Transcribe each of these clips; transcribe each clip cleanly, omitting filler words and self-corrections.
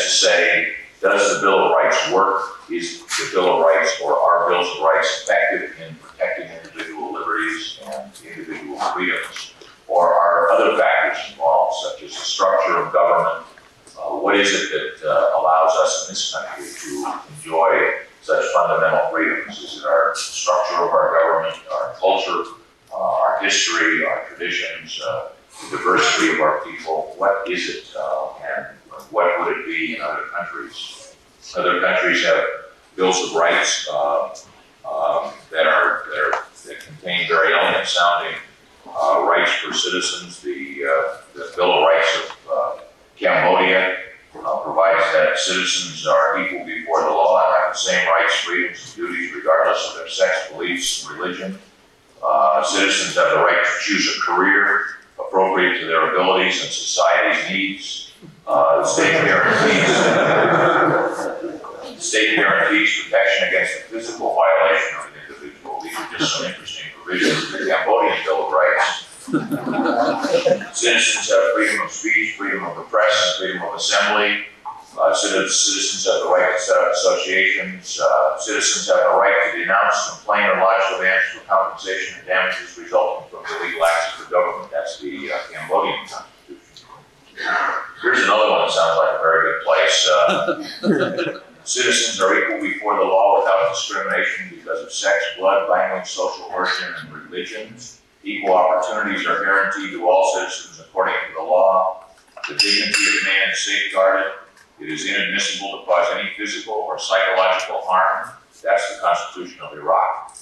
to say, does the Bill of Rights work? Is the Bill of Rights or are bills of rights effective in protecting individual liberties and individual freedoms? Or are other factors involved, such as the structure of government? What is it that allows us in this country to enjoy such fundamental freedoms? Is it our structure of our government, our culture, our history, our traditions, the diversity of our people? What is it, and what would it be in other countries? Other countries have bills of rights that contain very elegant sounding rights for citizens. The Bill of Rights of Cambodia provides that citizens are equal before the law and have the same rights, freedoms, and duties regardless of their sex, beliefs, and religion. Citizens have the right to choose a career appropriate to their abilities and society's needs. The state guarantees protection against the physical violation of an individual. These are just some interesting provisions in the Cambodian Bill of Rights. Citizens have freedom of speech, freedom of the press, and freedom of assembly. Citizens have the right to set up associations. Citizens have the right to denounce, complain, or lodge demands for compensation and damages resulting from illegal acts of the government. That's the Cambodian Constitution. Here's another one that sounds like a very good place. Citizens are equal before the law without discrimination because of sex, blood, language, social origin, and religion. Equal opportunities are guaranteed to all citizens according to the law. The dignity of man is safeguarded. It is inadmissible to cause any physical or psychological harm. That's the Constitution of Iraq.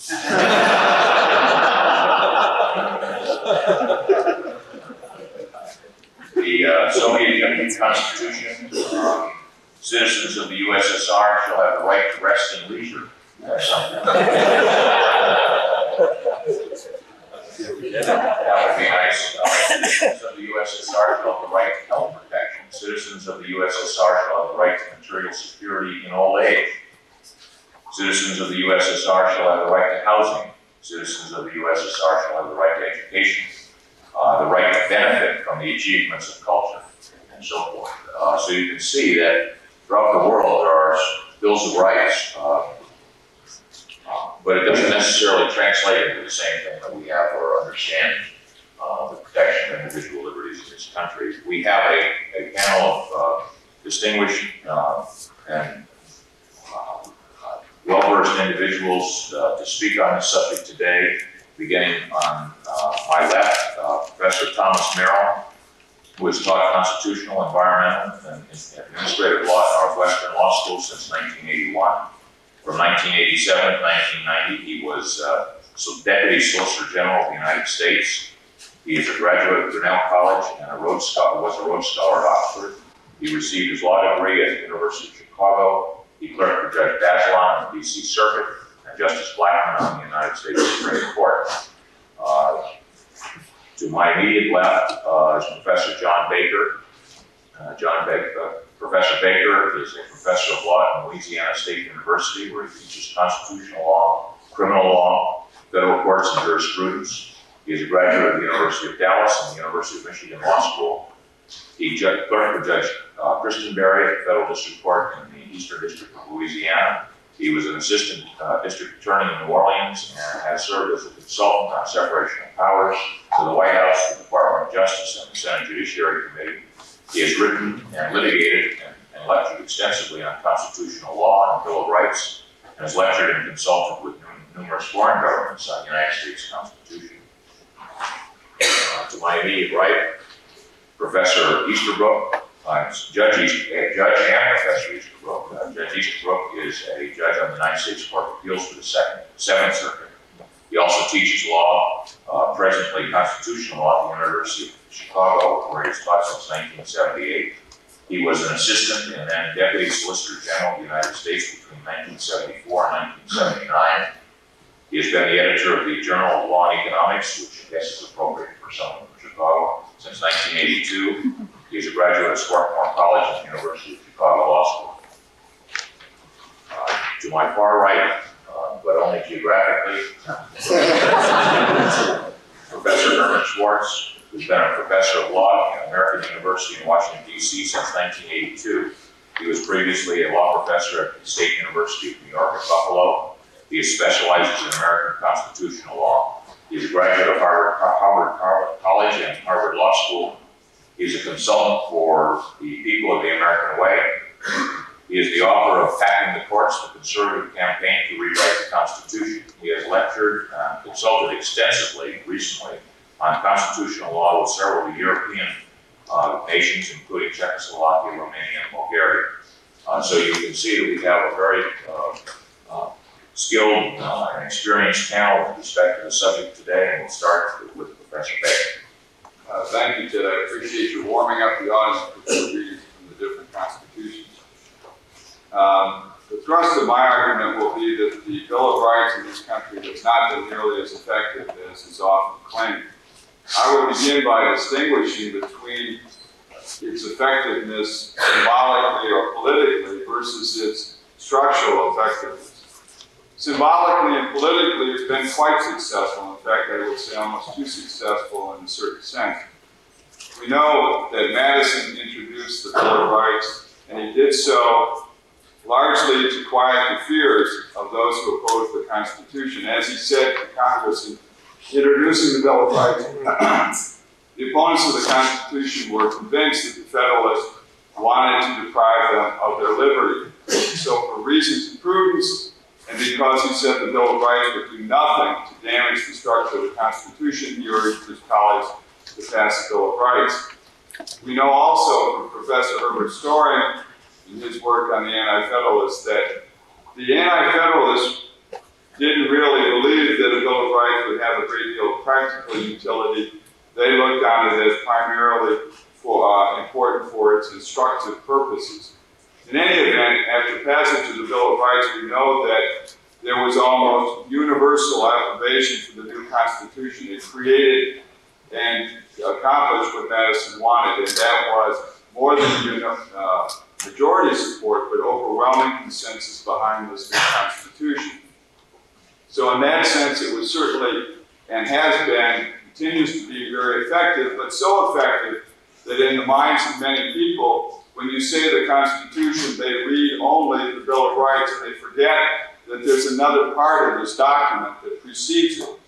The Soviet Union Constitution, citizens of the USSR shall have the right to rest and leisure. That's something. That would be nice. Citizens of the USSR shall have the right to health protection. Citizens of the USSR shall have the right to material security in old age. Citizens of the USSR shall have the right to housing. Citizens of the USSR shall have the right to education, the right to benefit from the achievements of culture, and so forth. So you can see that throughout the world there are bills of rights, but it doesn't necessarily translate into the same thing that we have for understanding the protection of individual liberties in this country. We have a panel of distinguished and well-versed individuals to speak on this subject today. Beginning on my left, Professor Thomas Merrill, who has taught constitutional, environmental, and administrative law at Northwestern Law School since 1981. From 1987 to 1990, he was Deputy Solicitor General of the United States. He is a graduate of Grinnell College and was a Rhodes Scholar at Oxford. He received his law degree at the University of Chicago. He clerked for Judge Bazelon on the D.C. Circuit and Justice Blackmun on the United States Supreme Court. To my immediate left is Professor John Baker. Professor Baker is a professor of law at Louisiana State University, where he teaches constitutional law, criminal law, federal courts, and jurisprudence. He is a graduate of the University of Dallas and the University of Michigan Law School. He clerked for Judge Kristen Berry at the Federal District Court in the Eastern District of Louisiana. He was an assistant district attorney in New Orleans and has served as a consultant on separation of powers to the White House, the Department of Justice, and the Senate Judiciary Committee. He has written and litigated and lectured extensively on constitutional law and Bill of Rights, and has lectured and consulted with numerous foreign governments on the United States Constitution. To my immediate right, Professor Easterbrook, Judge and Professor Easterbrook. Judge Easterbrook is a judge on the United States Court of Appeals for the Seventh Circuit. He also teaches law, presently constitutional law at the University of Chicago, where he has taught since 1978. He was an assistant and then Deputy Solicitor General of the United States between 1974 and 1979. He has been the editor of the Journal of Law and Economics, which I guess is appropriate for someone from Chicago, since 1982. He is a graduate of Swarthmore College at the University of Chicago Law School. To my far right, but only geographically, Professor Herman Schwartz, who's been a professor of law at American University in Washington, D.C. since 1982. He was previously a law professor at the State University of New York at Buffalo. He specializes in American constitutional law. He's a graduate of Harvard College and Harvard Law School. He's a consultant for the People of the American Way. He is the author of Packing the Courts, the Conservative Campaign to Rewrite the Constitution. He has lectured and consulted extensively recently on constitutional law with several European nations, including Czechoslovakia, Romania, and Bulgaria. So you can see that we have a very skilled and experienced panel with respect to the subject today, and we'll start with Professor Baker. Thank you, Ted. I appreciate you warming up the audience with the readings from the different constitutions. The thrust of my argument will be that the Bill of Rights in this country has not been nearly as effective as is often claimed. I would begin by distinguishing between its effectiveness symbolically or politically versus its structural effectiveness. Symbolically and politically, it's been quite successful. In fact, I would say almost too successful in a certain sense. We know that Madison introduced the Bill of Rights, and he did so largely to quiet the fears of those who opposed the Constitution. As he said to Congress in introducing the Bill of Rights, the opponents of the Constitution were convinced that the Federalists wanted to deprive them of their liberty. So for reasons of prudence, and because he said the Bill of Rights would do nothing to damage the structure of the Constitution, he urged his colleagues to pass the Bill of Rights. We know also from Professor Herbert Storing in his work on the Anti-Federalists that the Anti-Federalists didn't really believe that a Bill of Rights would have a great deal of practical utility. They looked on it as primarily important for its instructive purposes. In any event, after passage of the Bill of Rights, we know that there was almost universal approbation for the new Constitution. It created and accomplished what Madison wanted, and that was more than majority support, but overwhelming consensus behind this new Constitution. So in that sense, it was certainly, and has been, continues to be very effective, but so effective that in the minds of many people, when you say the Constitution, they read only the Bill of Rights, and they forget that there's another part of this document that precedes it.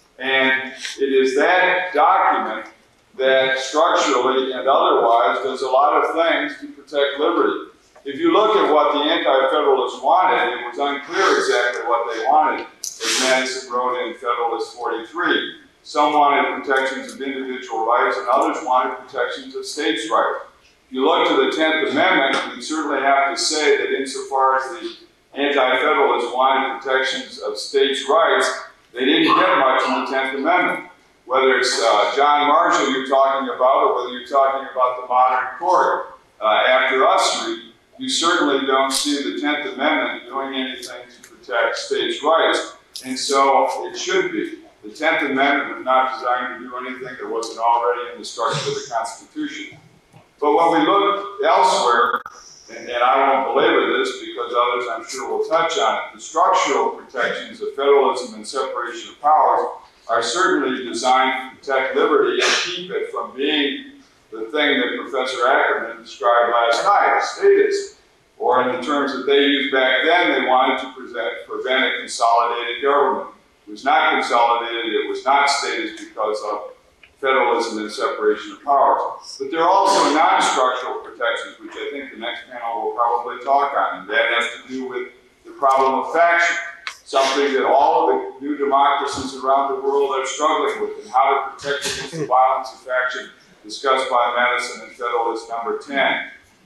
And it is that document that structurally and otherwise does a lot of things to protect liberty. If you look at what the Anti-Federalists wanted, it was unclear exactly what they wanted, as Madison wrote in Federalist 43. Some wanted protections of individual rights, and others wanted protections of states' rights. If you look to the 10th Amendment, you certainly have to say that insofar as the Anti-Federalists wanted protections of states' rights, they didn't get much in the 10th Amendment. Whether it's John Marshall you're talking about, or whether you're talking about the modern court after Ussery, you certainly don't see the 10th Amendment doing anything to protect states' rights, and so it should be. The 10th Amendment was not designed to do anything that wasn't already in the structure of the Constitution. But when we look elsewhere, and I won't belabor this because others I'm sure will touch on it, the structural protections of federalism and separation of powers are certainly designed to protect liberty and keep it from being the thing that Professor Ackerman described last night, a statist. Or in the terms that they used back then, they wanted to prevent a consolidated government. It was not consolidated, it was not statist because of federalism and separation of powers. But there are also non-structural protections, which I think the next panel will probably talk on, and that has to do with the problem of faction, something that all of the new democracies around the world are struggling with, and how to protect against the violence of faction discussed by Madison in Federalist number 10.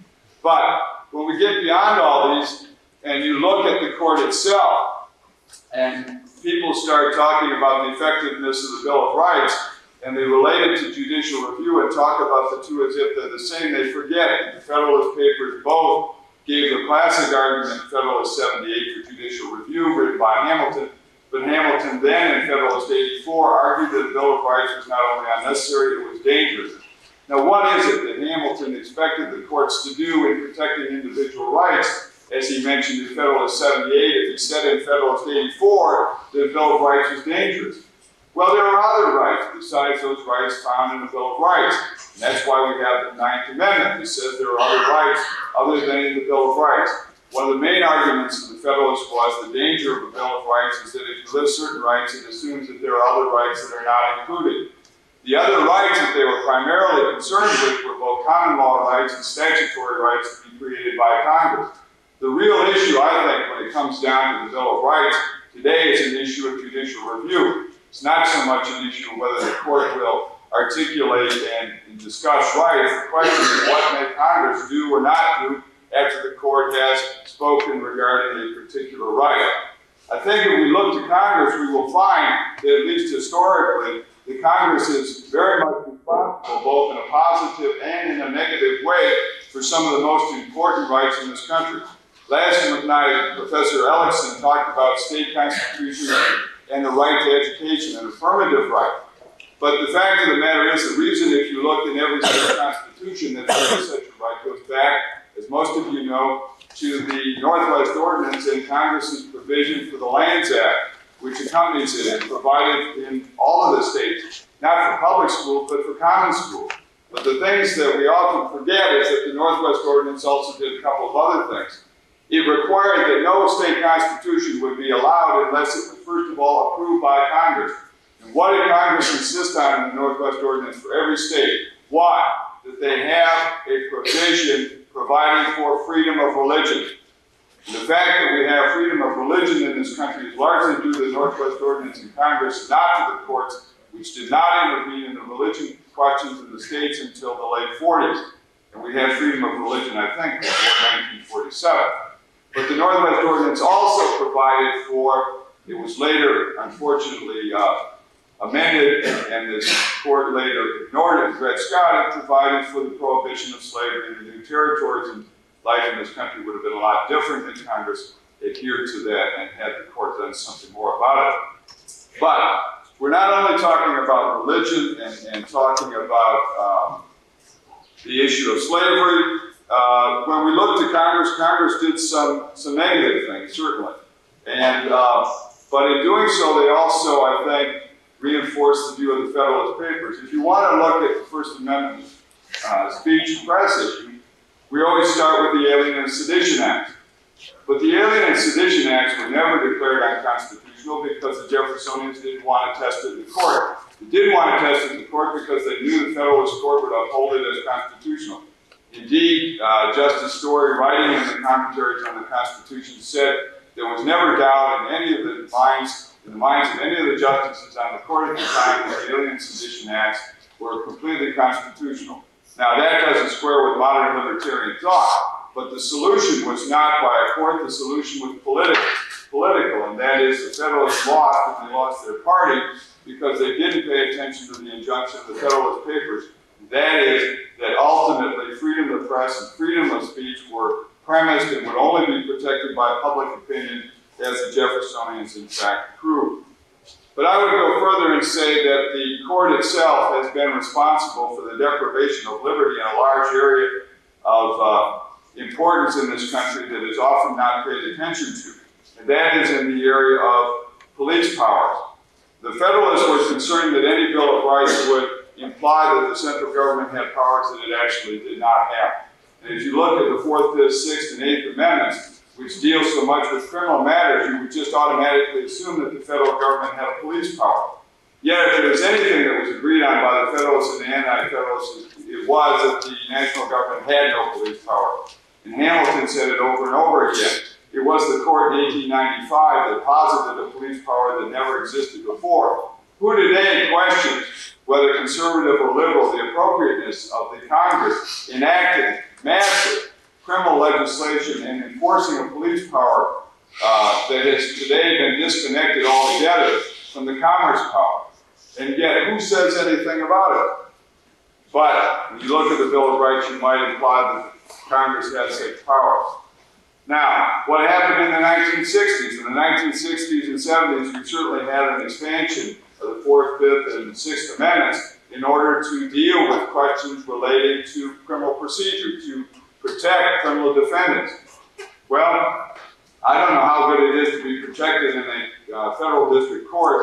But when we get beyond all these, and you look at the court itself, and people start talking about the effectiveness of the Bill of Rights, and they relate it to judicial review and talk about the two as if they're the same, they forget that the Federalist Papers both gave the classic argument in Federalist 78 for judicial review, written by Hamilton, but Hamilton then in Federalist 84 argued that the Bill of Rights was not only unnecessary, it was dangerous. Now what is it that Hamilton expected the courts to do in protecting individual rights? As he mentioned in Federalist 78, if he said in Federalist 84 that the Bill of Rights was dangerous. Well, there are other rights besides those rights found in the Bill of Rights. And that's why we have the Ninth Amendment that says there are other rights other than in the Bill of Rights. One of the main arguments of the Federalists was the danger of a Bill of Rights is that if you list certain rights, it assumes that there are other rights that are not included. The other rights that they were primarily concerned with were both common law rights and statutory rights to be created by Congress. The real issue, I think, when it comes down to the Bill of Rights today is an issue of judicial review. It's not so much an issue of whether the court will articulate and discuss rights. The question is what may Congress do or not do after the court has spoken regarding a particular right. I think if we look to Congress, we will find that at least historically, the Congress is very much responsible, both in a positive and in a negative way, for some of the most important rights in this country. Last night, Professor Ellickson talked about state constitution and the right to education, an affirmative right. But the fact of the matter is, the reason, if you look in every state constitution that there is such a right, goes back, as most of you know, to the Northwest Ordinance and Congress's provision for the Lands Act, which accompanies it and provided in all of the states, not for public schools, but for common schools. But the things that we often forget is that the Northwest Ordinance also did a couple of other things. It required that no state constitution would be allowed unless it was first of all approved by Congress. And what did Congress insist on in the Northwest Ordinance for every state? Why? That they have a provision providing for freedom of religion. And the fact that we have freedom of religion in this country is largely due to the Northwest Ordinance in Congress, not to the courts, which did not intervene in the religion questions in the states until the late 40s. And we had freedom of religion, I think, before 1947. But the Northwest Ordinance also provided for, it was later, unfortunately, amended, and this court later ignored it. Dred Scott had provided for the prohibition of slavery in the new territories, and life in this country would have been a lot different if Congress adhered to that and had the court done something more about it. But we're not only talking about religion and talking about the issue of slavery. When we look to Congress, Congress did some negative things, certainly. And, but in doing so, they also, I think, reinforced the view of the Federalist Papers. If you want to look at the First Amendment speech and press issue, we always start with the Alien and Sedition Acts. But the Alien and Sedition Acts were never declared unconstitutional because the Jeffersonians didn't want to test it in court. They didn't want to test it in court because they knew the Federalist Court would uphold it as constitutional. Indeed, Justice Story, writing in the commentaries on the Constitution, said there was never doubt in any of the minds, of any of the justices on the court at the time that the Alien and Sedition Acts were completely constitutional. Now, that doesn't square with modern libertarian thought, but the solution was not by a court, the solution was political, and that is the Federalists lost, and they lost their party because they didn't pay attention to the injunction of the Federalist Papers. That is, that ultimately freedom of the press and freedom of speech were premised and would only be protected by public opinion, as the Jeffersonians in fact proved. But I would go further and say that the court itself has been responsible for the deprivation of liberty in a large area of importance in this country that is often not paid attention to. And that is in the area of police powers. The Federalists were concerned that any Bill of Rights would imply that the central government had powers that it actually did not have. And if you look at the 4th, 5th, 6th, and 8th Amendments, which deal so much with criminal matters, you would just automatically assume that the federal government had a police power. Yet, if there was anything that was agreed on by the Federalists and the Anti-Federalists, it was that the national government had no police power. And Hamilton said it over and over again. It was the court in 1895 that posited a police power that never existed before. Who today questions whether conservative or liberal, the appropriateness of the Congress enacting massive criminal legislation and enforcing a police power that has today been disconnected altogether from the commerce power? And yet, who says anything about it? But when you look at the Bill of Rights, you might imply that Congress has such powers. Now, what happened in the 1960s? In the 1960s and 70s, we certainly had an expansion of the 4th, 5th, and 6th Amendments in order to deal with questions relating to criminal procedure, to protect criminal defendants. Well, I don't know how good it is to be protected in a federal district court,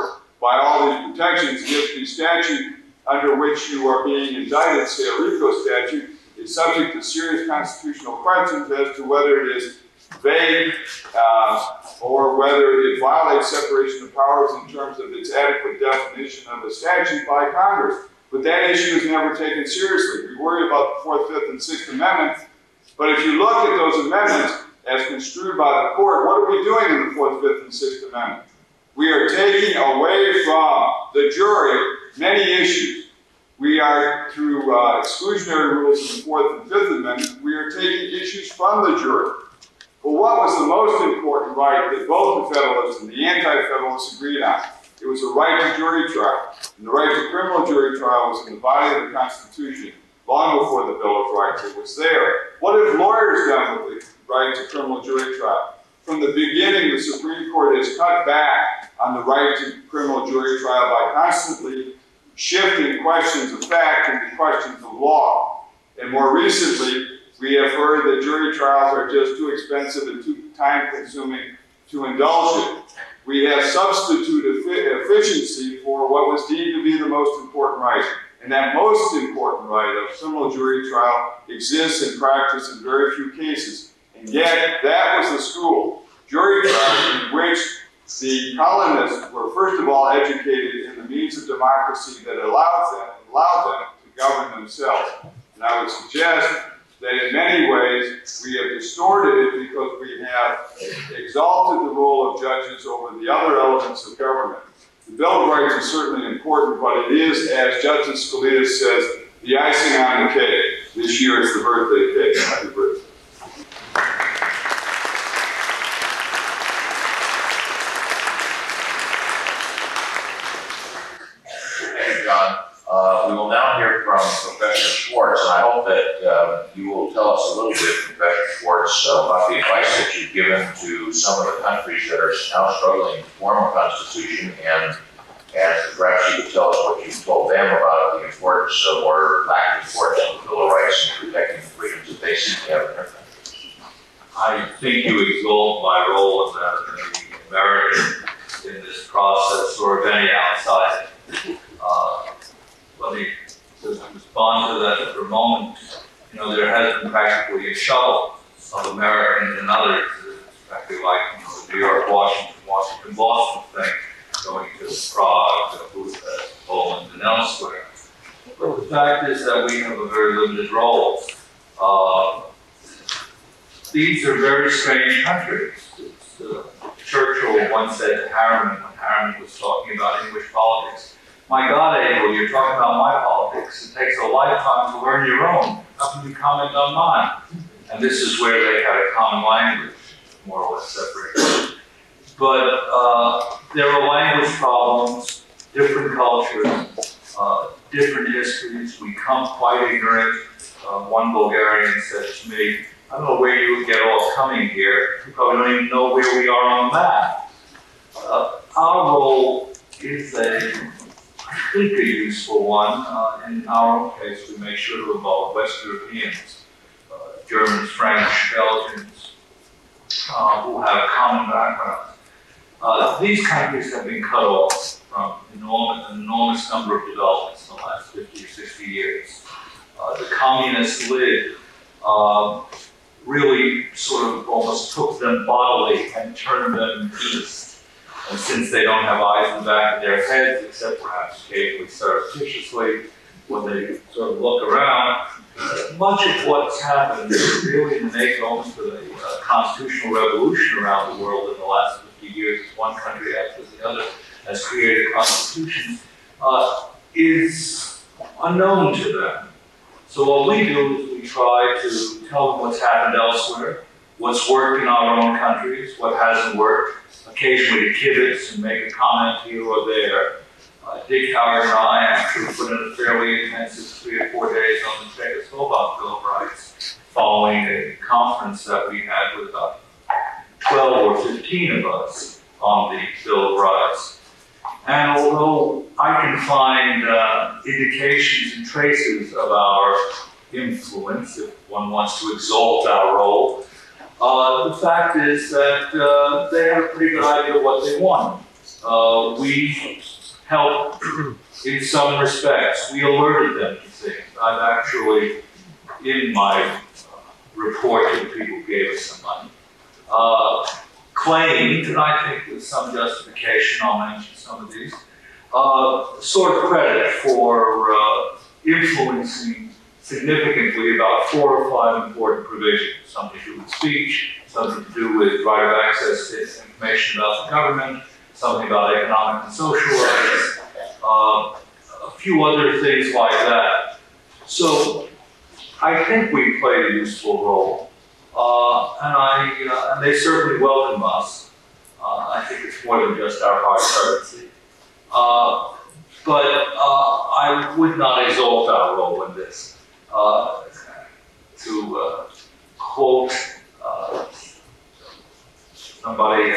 by all these protections if the statute under which you are being indicted, say a RICO statute, is subject to serious constitutional questions as to whether it is vague or whether it violates separation of powers in terms of its adequate definition of the statute by Congress. But that issue is never taken seriously. We worry about the 4th, 5th, and 6th Amendments, but if you look at those amendments as construed by the court, what are we doing in the 4th, 5th, and 6th Amendment? We are taking away from the jury many issues. We are, through exclusionary rules in the 4th and 5th Amendment, we are taking issues from the jury. Well, what was the most important right that both the Federalists and the Anti-Federalists agreed on? It was the right to jury trial. And the right to criminal jury trial was in the body of the Constitution long before the Bill of Rights. It was there. What have lawyers done with the right to criminal jury trial? From the beginning, the Supreme Court has cut back on the right to criminal jury trial by constantly shifting questions of fact into questions of law. And more recently, we have heard that jury trials are just too expensive and too time-consuming to indulge in. We have substituted efficiency for what was deemed to be the most important right. And that most important right of criminal jury trial exists in practice in very few cases. And yet, that was the school, jury trial, in which the colonists were first of all educated in the means of democracy that allowed them to govern themselves. And I would suggest that in many ways we have distorted it because we have exalted the role of judges over the other elements of government. The Bill of Rights is certainly important, but it is, as Justice Scalia says, the icing on the cake. This year is the birthday cake. Happy birthday. Thank you, John. We will now hear from Professor Schwartz, and I hope that you will tell us a little bit, Professor Schwartz, about the advice that you've given to some of the countries that are now struggling to form a constitution, and perhaps you could tell us what you've told them about the importance of, or lack of importance, of the Bill of Rights and protecting the freedoms that they seek to have in their country. I think you exalt my role as an American in this process, or of any outside. Let me just respond to that for a moment. You know, there has been practically a shuttle of Americans and others, practically like, you know, the New York, Washington, Boston thing, going to Prague, Budapest, Poland, and elsewhere. But the fact is that we have a very limited role. These are very strange countries. Churchill once said to Harriman, when Harriman was talking about English politics, "My God, Abel, you're talking about my politics. It takes a lifetime to learn your own. How can you comment on mine?" And this is where they had a common language, more or less separated. But there are language problems, different cultures, different histories. We come quite ignorant. One Bulgarian said to me, "I don't know where you would get off coming here. You probably don't even know where we are on the map." Our role is I think a useful one. In our own case, we make sure to involve West Europeans, Germans, French, Belgians, who have common backgrounds. These countries have been cut off from an enormous number of developments in the last 50 or 60 years. The communist lid really sort of almost took them bodily and turned them east. And since they don't have eyes in the back of their heads, except perhaps occasionally surreptitiously, when they sort of look around, much of what's happened really in the making almost of a constitutional revolution around the world in the last 50 years, as one country after the other has created constitutions, is unknown to them. So what we do is we try to tell them what's happened elsewhere, what's worked in our own countries, what hasn't worked, occasionally to kibitz and make a comment here or there. Dick Howard and I actually put in a fairly intensive 3 or 4 days on the Czechoslovak Bill of Rights, following a conference that we had with about 12 or 15 of us on the Bill of Rights. And although I can find indications and traces of our influence, if one wants to exalt our role, the fact is that they have a pretty good idea of what they want. We help in some respects. We alerted them to things. I've actually, in my report to the people who gave us some money, claimed, and I think with some justification, I'll mention some of these, sort of credit for influencing significantly about 4 or 5 important provisions, something to do with speech, something to do with right of access to information about the government, something about economic and social rights, a few other things like that. So I think we played a useful role, and they certainly welcome us. I think it's more than just our hard currency. But I would not exalt our role in this. To quote somebody,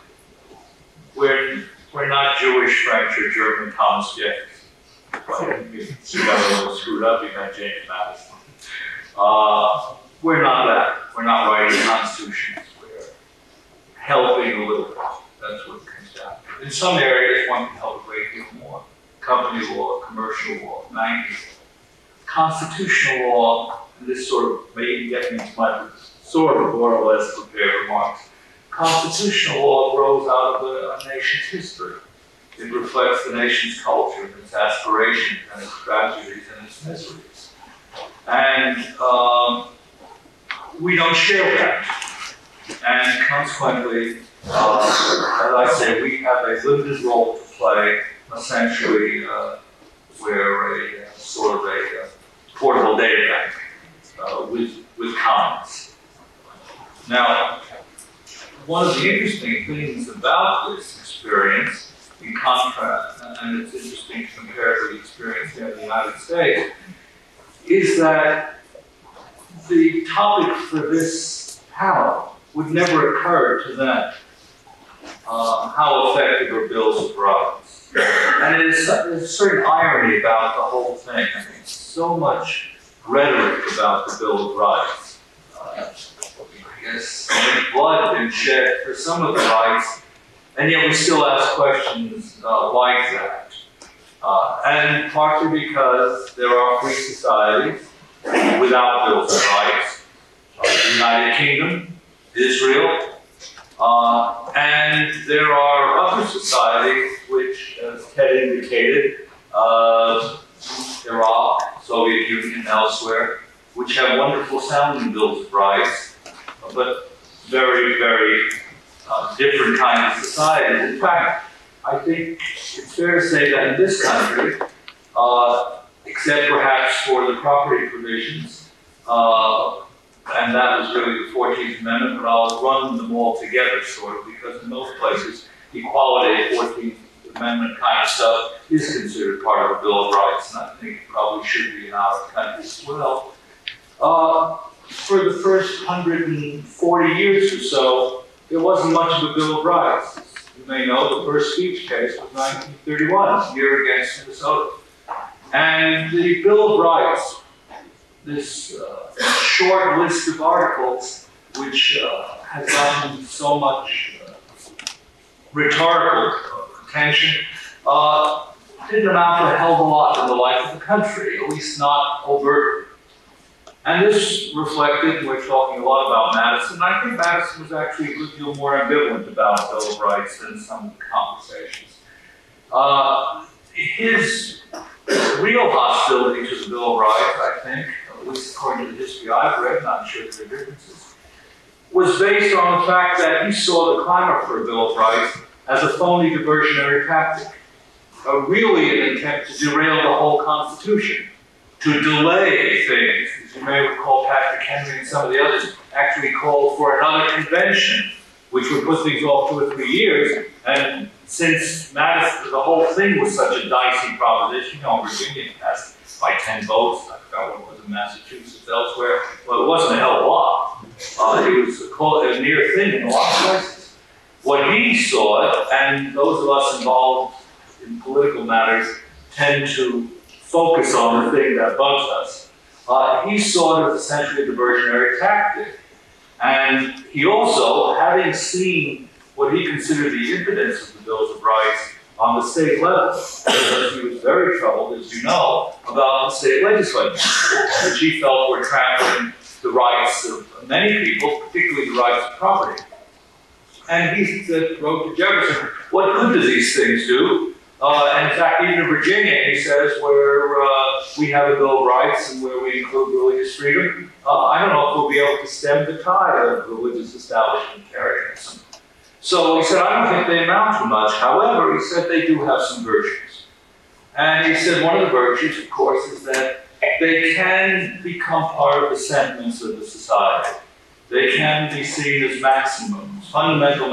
we're not Jewish, French, or German Thomas Jefferson. He got a little screwed up, he meant James Madison. We're not that. We're not writing constitutions. We're helping a little bit. That's what it comes down to. In some areas, one can help a great deal more. Company law, commercial law, banking law. Constitutional law, and this sort of may get me to my sort of more or less prepared remarks. Constitutional law grows out of a nation's history. It reflects the nation's culture, and its aspirations, and its tragedies, and its miseries. And we don't share that. And consequently, as I say, we have a limited role to play. Essentially, we're a sort of a portable data bank with comments. Now, one of the interesting things about this experience, in contrast, and it's interesting to compare to the experience here in the United States, is that the topic for this panel would never occur to them. How effective are bills of rights? And there's a certain irony about the whole thing. I mean, so much rhetoric about the Bill of Rights. I guess so much blood has been shed for some of the rights, and yet we still ask questions like that. And partly because there are free societies without bills of rights, the United Kingdom, Israel, and there are other societies which, as Ted indicated, Iraq, Soviet Union, and elsewhere, which have wonderful sounding bills of rights, but very, very different kinds of societies. In fact, I think it's fair to say that in this country, except perhaps for the property provisions, and that was really the 14th Amendment, but I'll run them all together, sort of, because in most places, equality, 14th Amendment kind of stuff is considered part of the Bill of Rights, and I think it probably should be in our country as well. For the first 140 years or so, there wasn't much of a Bill of Rights. You may know the first speech case was 1931, here against Minnesota. And the Bill of Rights, this short list of articles, which has gotten so much rhetorical attention, didn't amount to a hell of a lot in the life of the country, at least not overtly. And this reflected, we're talking a lot about Madison, I think Madison was actually a good deal more ambivalent about the Bill of Rights than some of the conversations. His real hostility to the Bill of Rights, I think, at least according to the history I've read, not sure there are differences, was based on the fact that he saw the clamor for a Bill of Rights as a phony diversionary tactic, really an attempt to derail the whole Constitution, to delay things. As you may recall, Patrick Henry and some of the others actually called for another convention, which would put things off 2 or 3 years. And since Madison, the whole thing was such a dicey proposition, Virginia passed by 10 votes. I forgot what it was in Massachusetts, elsewhere. Well, it wasn't a hell of a lot. It was a near thing in a lot of places. What he saw, and those of us involved in political matters tend to focus on the thing that bugs us. He saw it as essentially a diversionary tactic. And he also, having seen what he considered the impotence of the Bills of Rights on the state level, because he was very troubled, as you know, about the state legislatures, which he felt were trampling the rights of many people, particularly the rights of property. And he wrote to Jefferson, what good do these things do? And in fact, even in Virginia, he says, where we have a Bill of Rights and where we include religious freedom, I don't know if we'll be able to stem the tide of religious establishmentarianism. So he said, I don't think they amount to much. However, he said they do have some virtues. And he said one of the virtues, of course, is that they can become part of the sentiments of the society. They can be seen as maximums, fundamental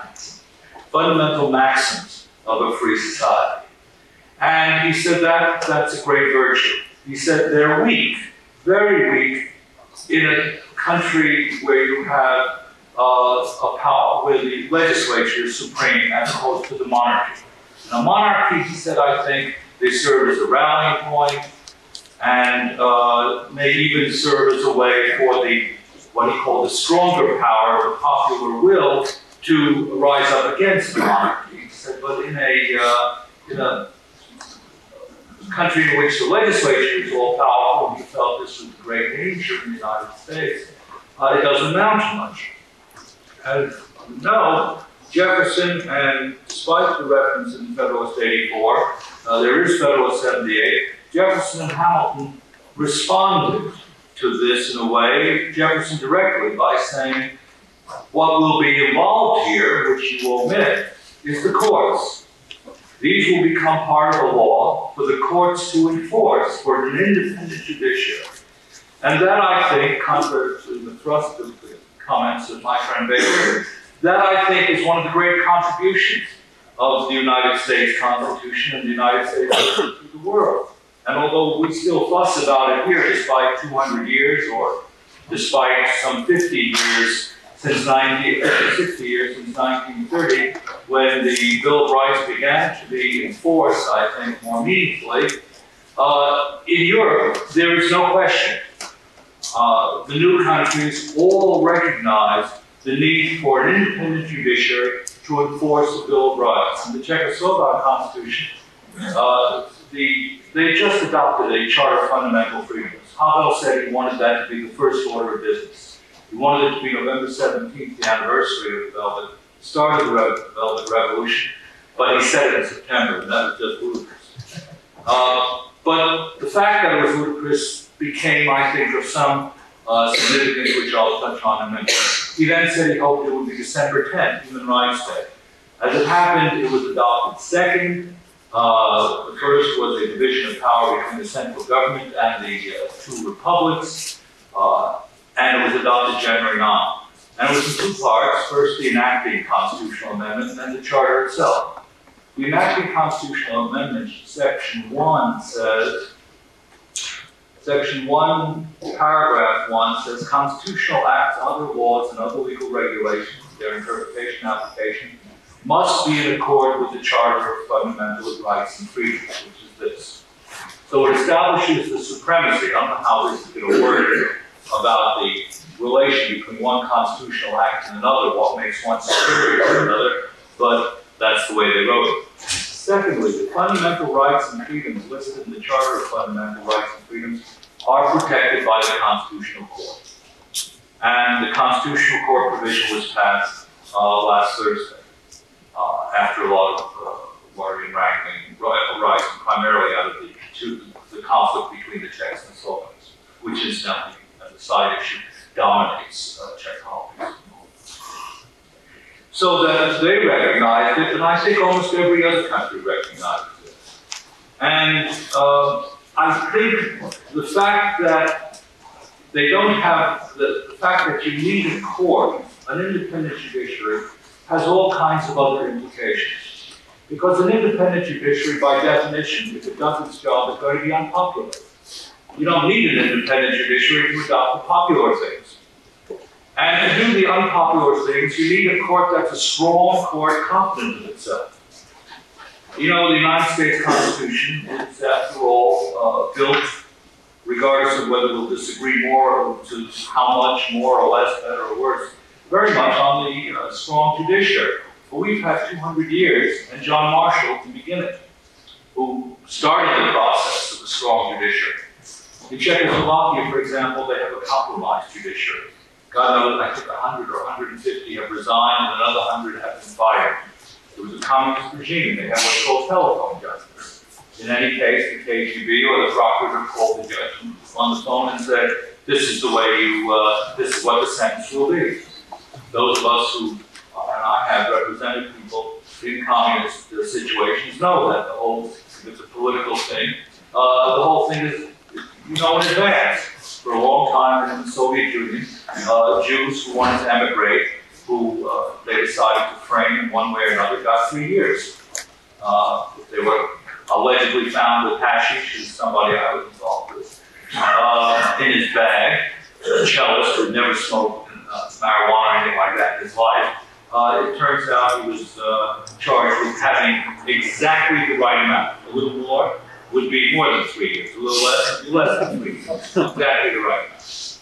maxims of a free society. And he said that's a great virtue. He said they're weak, very weak, in a country where you have a power, where the legislature is supreme as opposed to the monarchy. Now, monarchy, he said, I think they serve as a rallying point and may even serve as a way for the, what he called the stronger power, the popular will, to rise up against the monarchy. He said, but in a country in which the legislature is all powerful, he felt this was a great danger in the United States. It doesn't amount to much. As you know, Jefferson, and despite the reference in Federalist 84, there is Federalist 78, Jefferson and Hamilton responded to this in a way, Jefferson directly, by saying, what will be involved here, which you omit, is the courts. These will become part of the law for the courts to enforce for an independent judiciary. And that, I think, contrary to the thrust of the comments of my friend Baker, that, I think, is one of the great contributions of the United States Constitution and the United States to the world. And although we still fuss about it here, despite 200 years or despite some 50 years since 60 years since 1930, when the Bill of Rights began to be enforced, I think, more meaningfully, in Europe, there is no question. The new countries all recognize the need for an independent judiciary to enforce the Bill of Rights. And the Czechoslovak Constitution, they just adopted a Charter of Fundamental Freedoms. Havel said he wanted that to be the first order of business. He wanted it to be November 17th, the anniversary of the start of the Velvet Revolution, but he said it in September, and that was just ludicrous. But the fact that it was ludicrous became, I think, of some significance, which I'll touch on in a minute. He then said he hoped it would be December 10th, Human Rights Day. As it happened, it was adopted second. The first was a division of power between the central government and the two republics, and it was adopted January 9th. And it was in two parts. First, the enacting constitutional amendment, and then the charter itself. The enacting constitutional amendment, section 1 says, Section 1, paragraph 1 says, constitutional acts, other laws, and other legal regulations, their interpretation and application, must be in accord with the Charter of Fundamental Rights and Freedoms, which is this. So it establishes the supremacy, I don't know how this is going to work, about the relation between one constitutional act and another, what makes one superior to another, but that's the way they wrote it. Secondly, the fundamental rights and freedoms listed in the Charter of Fundamental Rights and Freedoms are protected by the Constitutional Court. And the Constitutional Court provision was passed last Thursday, after a lot of worry and wrangling arising primarily out of the conflict between the Czechs and Slovaks, which incidentally, as a side issue, dominates Czech politics. So that they recognized it, and I think almost every other country recognizes it. And I think the fact that they don't have, the fact that you need a court, an independent judiciary, has all kinds of other implications. Because an independent judiciary, by definition, if it does its job, is going to be unpopular. You don't need an independent judiciary to adopt the popular things. And to do the unpopular things, you need a court that's a strong court, confident in itself. You know, the United States Constitution is, after all, built, regardless of whether we'll disagree more to how much more or less, better or worse, very much on the strong judiciary. But we've had 200 years, and John Marshall at the beginning, who started the process of a strong judiciary. In Czechoslovakia, for example, they have a compromised judiciary. God knows, I think 100 or 150 have resigned, and another 100 have been fired. It was a communist regime. They had what's called telephone judgments. In any case, the KGB or the procurator called the judge on the phone and said, "This is the way this is what the sentence will be." Those of us who, and I have represented people in communist situations, know that the whole, if it's a political thing, the whole thing is, you know, in advance. For a long time in the Soviet Union, Jews who wanted to emigrate, who they decided to frame in one way or another, got 3 years. If they were allegedly found with hashish, as somebody I was involved with, in his bag, a cellist who never smoked marijuana or anything like that in his life, it turns out he was charged with having exactly the right amount. A little more would be more than 3 years. A little less would be less than 3 years. Exactly the right amount.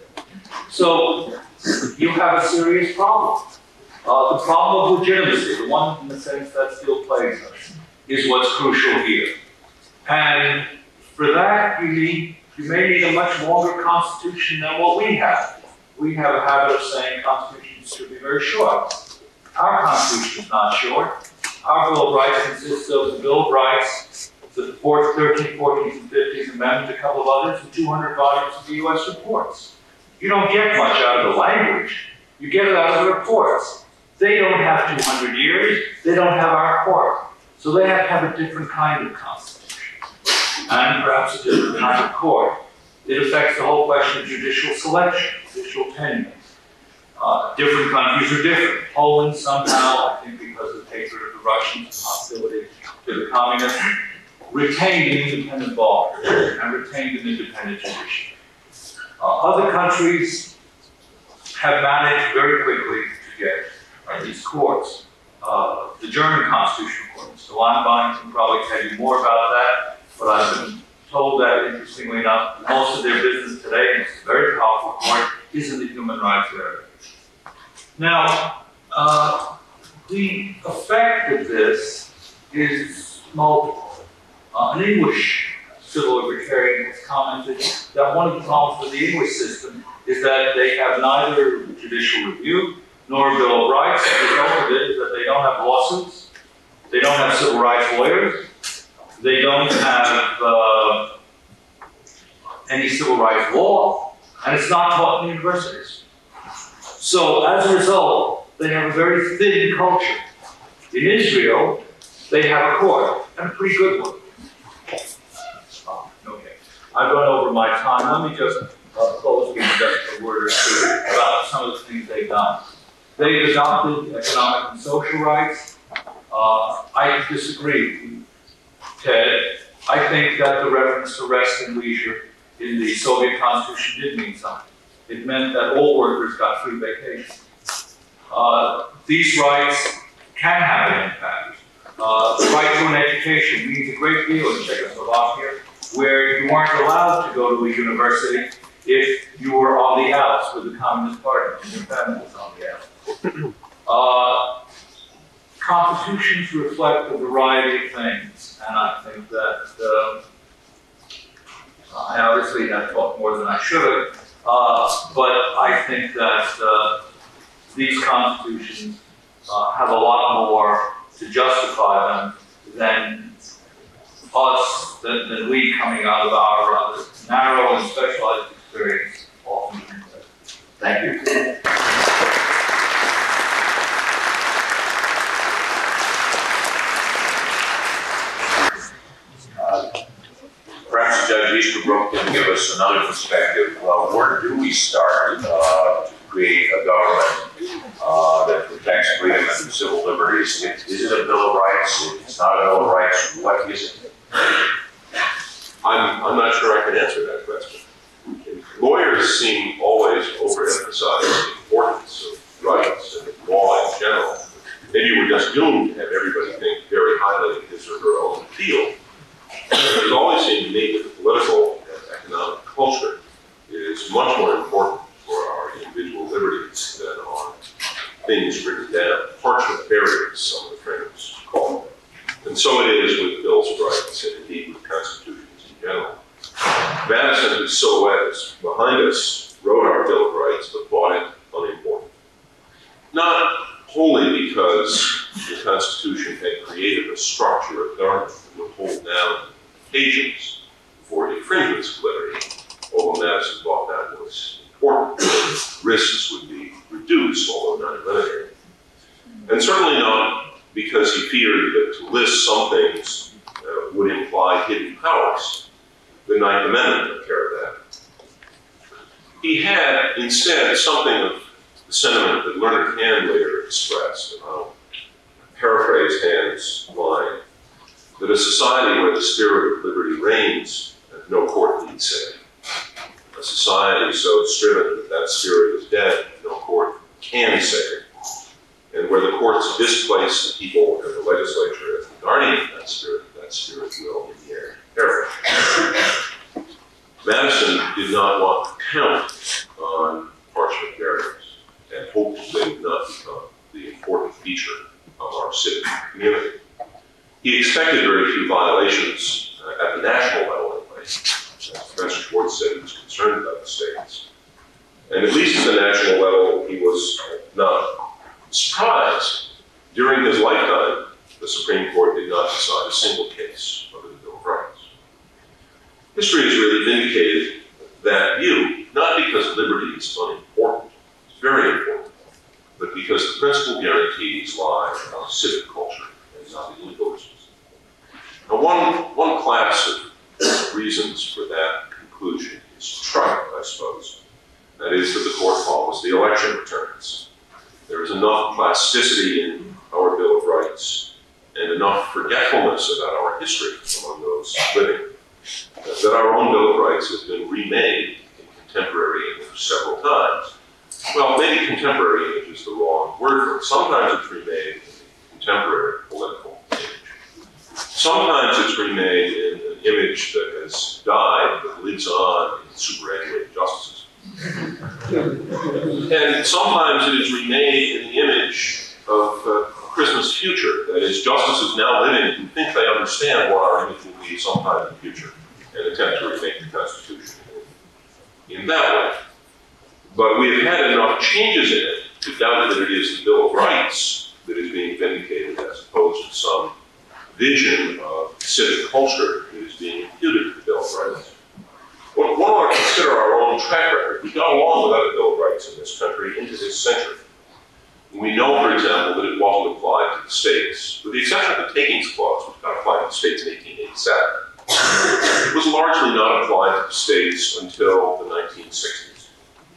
So you have a serious problem. The problem of legitimacy, the one in the sense that still plagues us, is what's crucial here. And for that, you may need a much longer constitution than what we have. We have a habit of saying constitutions should be very short. Our constitution is not short. Our Bill of Rights consists of the Bill of Rights, the 13th, 14th, and 15th Amendment, a couple of others, and 200 volumes of the U.S. reports. You don't get much out of the language. You get it out of the reports. They don't have 200 years. They don't have our court. So they have to have a different kind of constitution, and perhaps a different kind of court. It affects the whole question of judicial selection, judicial tenure. Different countries are different. Poland somehow, I think because of the hatred of the Russians and hostility to the communists, retained an independent bar and retained an independent judiciary. Other countries have managed very quickly to get these courts. The German Constitutional Court, Mr. Weinbein can probably tell you more about that, but I've been told that, interestingly enough, most of their business today, and it's a very powerful court, is in the human rights area. Now, the effect of this is multiple. An English civil libertarian has commented that one of the problems with the English system is that they have neither judicial review nor a Bill of Rights. The result of it is that they don't have lawsuits, they don't have civil rights lawyers, they don't have any civil rights law, and it's not taught in universities. So as a result, they have a very thin culture. In Israel, they have a court, and a pretty good one. Okay, I've gone over my time. Let me just close with just a word or two about some of the things they've done. They've adopted economic and social rights. I disagree, Ted. I think that the reference to rest and leisure in the Soviet Constitution did mean something. It meant that all workers got free vacation. These rights can have an impact. The right to an education means a great deal in Czechoslovakia, where you weren't allowed to go to a university if you were on the outs with the Communist Party and your family was on the outs. Constitutions reflect a variety of things, and I think that I obviously have talked more than I should have, but I think that these constitutions have a lot more to justify them than us, than we coming out of our rather narrow and specialized experience often. Thank you. Perhaps Judge Easterbrook can give us another perspective. Where do we start to create a government that protects freedom and civil liberties? Is it a Bill of Rights? If it's not a Bill of Rights, what is it? I'm not sure I can answer that question. Lawyers seem always overemphasize the importance of rights and law in general. Maybe we're just doomed to have everybody think very highly of his or her own field. It always seemed to me that the political and economic culture is much more important for our individual liberties than our things written down, parchment barriers. behind us wrote our Bill of Rights, but thought it unimportant. Not wholly because the Constitution had created a structure of government that would hold down occasions for infringements of liberty, although Madison thought that was important. Risks would be reduced, although not eliminated. And certainly not because he feared that to list some things would imply hidden powers. The Ninth Amendment took care of that. He had instead something of the sentiment that Leonard Hand later expressed, and I'll paraphrase Hand's line, that a society where the spirit of liberty reigns, no court need say. A society so striven that that spirit is dead, no court can say. And where the courts displace the people and the legislature as the guardian of that spirit will in the end perish. Madison did not want to count on parchment barriers and hoped they would not become the important feature of our civic community. He expected very few violations at the national level anyway. As Professor Schwartz said, he was concerned about the states. And at least at the national level, he was not surprised. During his lifetime, the Supreme Court did not decide a single case under the Bill of Rights. History has really vindicated that view, not because liberty is unimportant, it's very important, but because the principal guarantees lie in our civic culture and not in legalisms. Now, one class of reasons for that conclusion is trite, I suppose. That is that the court follows the election returns. There is enough plasticity in our Bill of Rights and enough forgetfulness about our history among those living that our own Bill of Rights has been remade in contemporary image several times. Well, maybe contemporary image is the wrong word for it. Sometimes it's remade in the contemporary political image. Sometimes it's remade in an image that has died but lives on in superannuated justices. And sometimes it is remade in the image of a Christmas future, that is, justices now living who think they understand what our image will be sometime in the future and attempt to remake the Constitution in that way. But we have had enough changes in it to doubt that it is the Bill of Rights that is being vindicated as opposed to some vision of civic culture that is being imputed to the Bill of Rights. Well, one ought to consider our own track record. We got along without a Bill of Rights in this country into this century. We know, for example, that it wasn't applied to the states, with the exception of the Takings Clause, which got applied to the states in 1887. It was largely not applied to the states until the 1960s.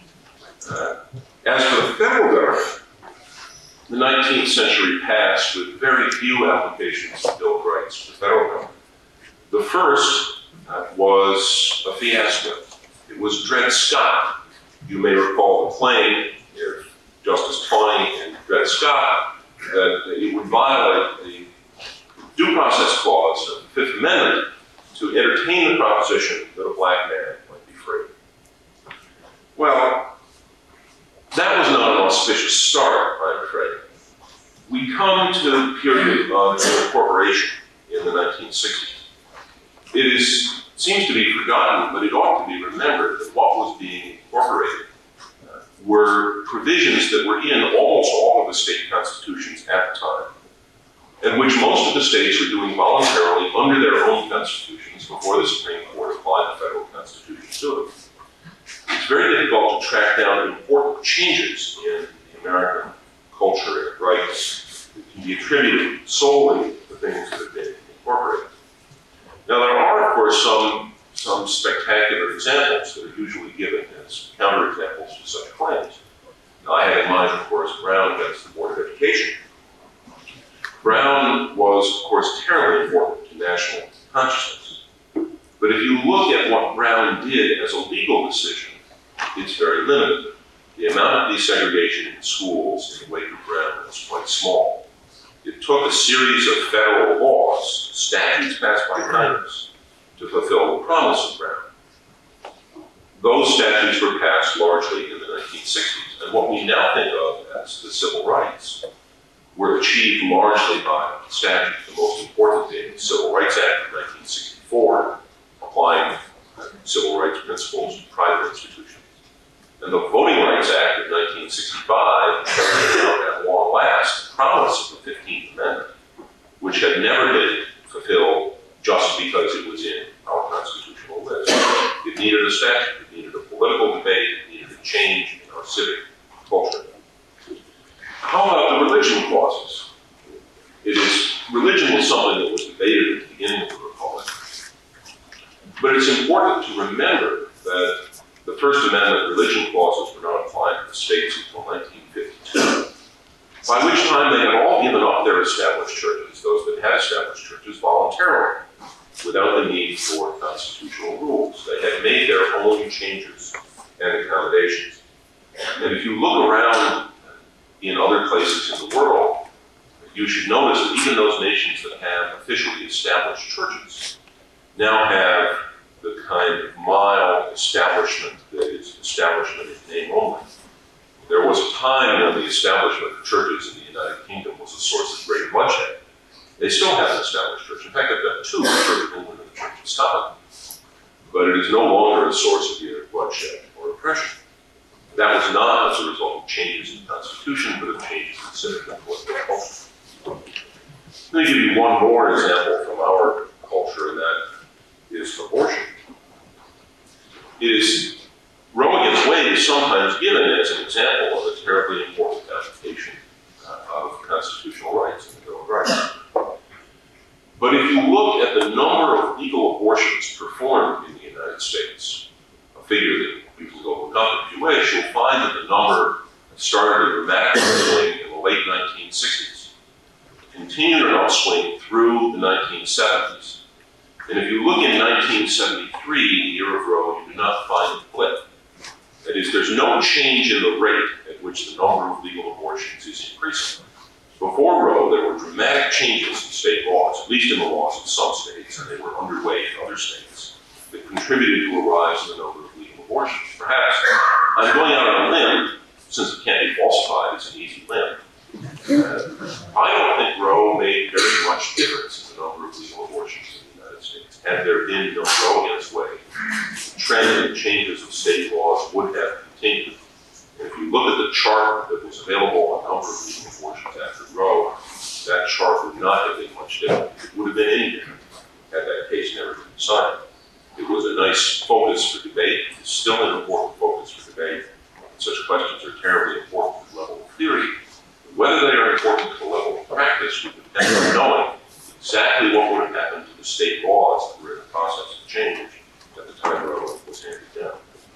As for the federal government, the 19th century passed with very few applications of the Bill of Rights to the federal government. The first was a fiasco. It was Dred Scott. You may recall the claim of Justice Taney and Dred Scott that it would violate the due process clause of the Fifth Amendment to entertain the proposition that a black man might be free. Well, that was not an auspicious start, I'm afraid. We come to the period of incorporation in the 1960s. It seems to be forgotten, but it ought to be remembered that what was being incorporated were provisions that were in almost all of the state constitutions at the time, and which most of the states were doing voluntarily under their own constitutions before the Supreme Court applied the federal constitution to them. It's very difficult to track down important changes in the American culture and rights that can be attributed solely to things that have been incorporated. Now, there are, of course, some spectacular examples that are usually given as counterexamples to such claims. Now, I have in mind, of course, Brown against the Board of Education. Brown was, of course, terribly important to national consciousness. But if you look at what Brown did as a legal decision, it's very limited. The amount of desegregation in schools in the wake of Brown was quite small. It took a series of federal laws, statutes passed by Congress, to fulfill the promise of Brown. Those statutes were passed largely in the 1960s, and what we now think of as the civil rights were achieved largely by statute, the most important being the Civil Rights Act of 1964, applying civil rights principles to private institutions. And the Voting Rights Act of 1965 carried out at long last the promise of the 15th Amendment, which had never been fulfilled just because it was in our constitutional list. It needed a statute, it needed a political debate, it needed a change in our civic culture. How about the religion clauses? Religion was something that was debated at the beginning of the Republic. But it's important to remember that the First Amendment religion clauses were not applied to the states until 1952, by which time they had all given up their established churches, those that had established churches, voluntarily, without the need for constitutional rules. They had made their own changes and accommodations. And if you look around in other places in the world, you should notice that even those nations that have officially established churches now have the kind of mild establishment that is establishment in name only. There was a time when the establishment of churches in the United Kingdom was a source of great bloodshed. They still have an established church. In fact, they've got two, the Church of England and the Church of Scotland. But it is no longer a source of either bloodshed or oppression. That was not as a result of changes in the Constitution, but of changes in civic and political culture. Let me give you one more example from our culture, and that is abortion. Roe against Wade is sometimes given as an example of a terribly important application of constitutional rights and the Bill of Rights. But if you look at the number of legal abortions performed in the United States, a figure that you can go look up if you wish, you'll find that the number started a dramatic upswing in the late 1960s, continued an upswing through the 1970s. And if you look in 1973, the year of Roe, you do not find a blip. That is, there's no change in the rate at which the number of legal abortions is increasing. Before Roe, there were dramatic changes in state laws, at least in the laws in some states, and they were underway in other states, that contributed to a rise in the number of legal abortions. Perhaps I'm going out on a limb, since it can't be falsified, it's an easy limb. I don't think Roe made very much difference in the number of legal abortions in the United States. Had there been no Roe against Wade, the trend and changes of state laws would have continued. And if you look at the chart that was available on number of legal abortions after Roe, that chart would not have been much different. It would have been any different had that case never been decided. It was a nice focus for debate. It's still an important focus for debate. Such questions are terribly important at the level of theory. Whether they are important at the level of practice would depend on knowing exactly what would have happened to the state laws that were in the process of change at the time Roe was handed down.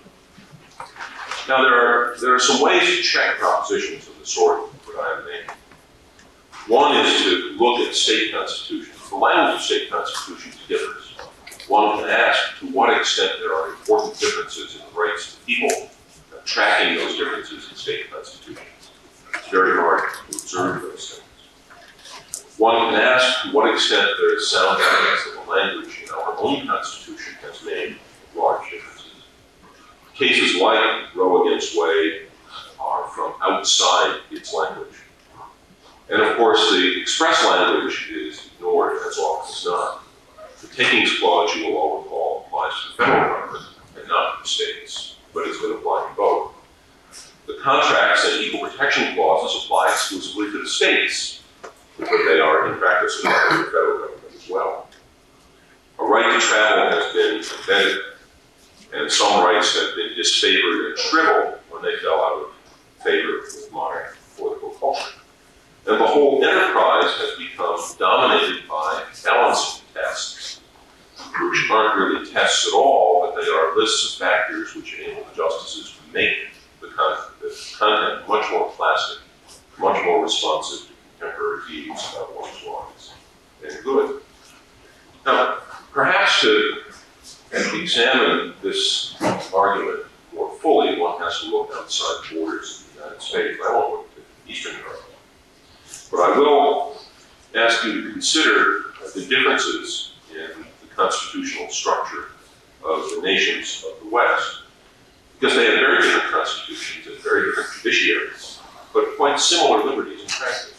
Now, there are some ways to check propositions of the sort that I am making. One is to look at state constitutions. The language of state constitutions differs. One can ask to what extent there are important differences in the rights of people, tracking those differences in state constitutions. It's very hard to observe those things. One can ask to what extent there is sound evidence that the language in our own Constitution has made large differences. Cases like Roe against Wade are from outside its language. And of course, the express language is ignored as often as not. The Takings Clause, you will all recall, applies to the federal government and not to the states, but it's been applied to both. The contracts and equal protection clauses apply exclusively to the states, but they are in practice applied to the federal government as well. A right to travel has been embedded, and some rights have been disfavored and shriveled when they fell out of favor with modern political culture. And the whole enterprise has become dominated by balancing tests, which aren't really tests at all, but they are lists of factors which enable the justices to make the content much more plastic, much more responsive to contemporary views about what is wise and good. Now, perhaps to examine this argument more fully, one has to look outside the borders of the United States. I won't look to Eastern Europe. But I will ask you to consider the differences in the constitutional structure of the nations of the West, because they have very different constitutions and very different judiciaries, but quite similar liberties in practice.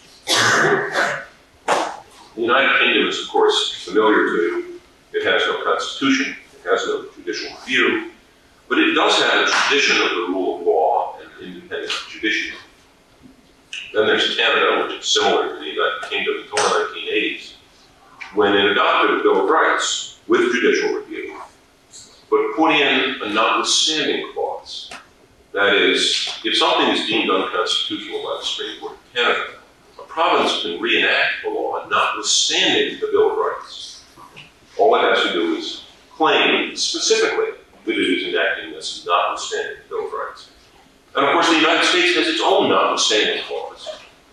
The United Kingdom is, of course, familiar to you. It has no constitution, it has no judicial review, but it does have a tradition of the rule of law Then there's Canada, which is similar to the United Kingdom until the 1980s, when it adopted a Bill of Rights with judicial review, but put in a notwithstanding clause. That is, if something is deemed unconstitutional by the Supreme Court of Canada, a province can reenact the law notwithstanding the Bill of Rights. All it has to do is claim specifically that it is enacting this notwithstanding the Bill of Rights. And of course, the United States has its own notwithstanding clause.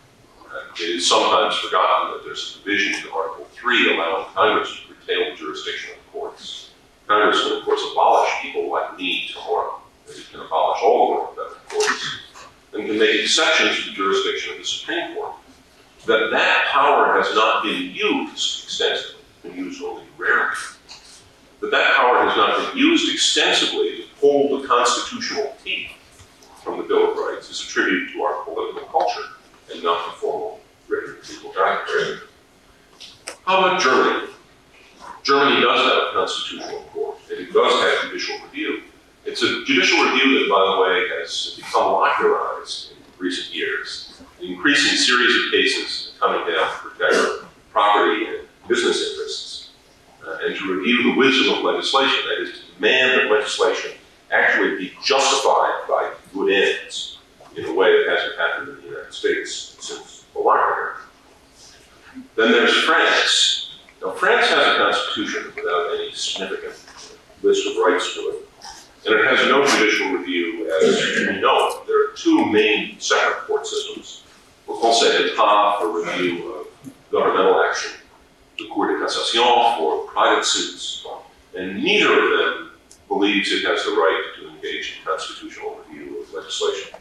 It is sometimes forgotten that there's a provision in Article 3 allowing Congress to curtail the jurisdiction of the courts. Congress can, of course, abolish people like me tomorrow. It can abolish all the federal courts and can make exceptions to the jurisdiction of the Supreme Court. That power has not been used extensively, it's been used only rarely. That power has not been used extensively to pull the constitutional teeth from the Bill of Rights is a tribute to our political culture and not the formal written legal doctrine. How about Germany? Germany does have a constitutional court, and it does have judicial review. It's a judicial review that, by the way, has become lockerized in recent years. An increasing series of cases coming down to protect property and business interests, and to review the wisdom of legislation, that is, to demand that legislation actually be justified by good ends in a way that hasn't happened in the United States since the Locke era. Then there's France. Now, France has a constitution without any significant list of rights to it, and it has no judicial review, as we know. There are two main separate court systems: the Conseil d'État for review of governmental action, the Cour de Cassation for private suits, and neither of them believes it has the right to engage in constitutional review of legislation.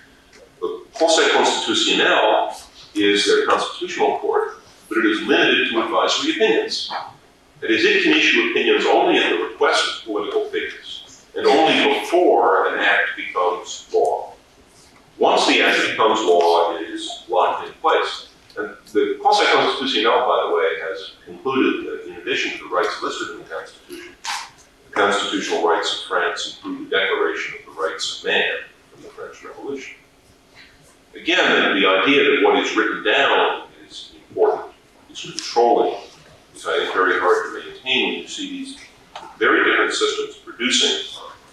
The Conseil Constitutionnel is their constitutional court, but it is limited to advisory opinions. That is, it can issue opinions only at the request of political figures, and only before an act becomes law. Once the act becomes law, it is locked in place. And the Conseil Constitutionnel, by the way, has concluded that in addition to the rights listed in the Constitution, the constitutional rights of France include the Declaration of the Rights of Man from the French Revolution. Again, the idea that what is written down is important, is controlling, is I think very hard to maintain when you see these very different systems producing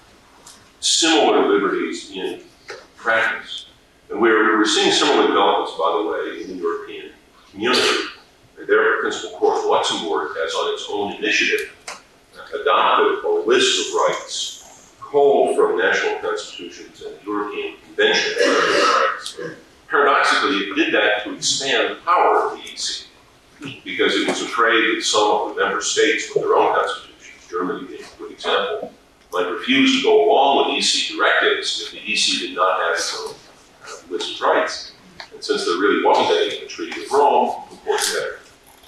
similar liberties in practice. And we're seeing similar developments, by the way, in the European community. Their principal court, Luxembourg, has on its own initiative adopted a list of rights culled from national constitutions and the European Convention of Human Rights. Paradoxically, it did that to expand the power of the EC, because it was afraid that some of the member states with their own constitutions, Germany being a good example, might refuse to go along with EC directives if the EC did not have its own list of rights. And since there really wasn't any in the Treaty of Rome, of course, there.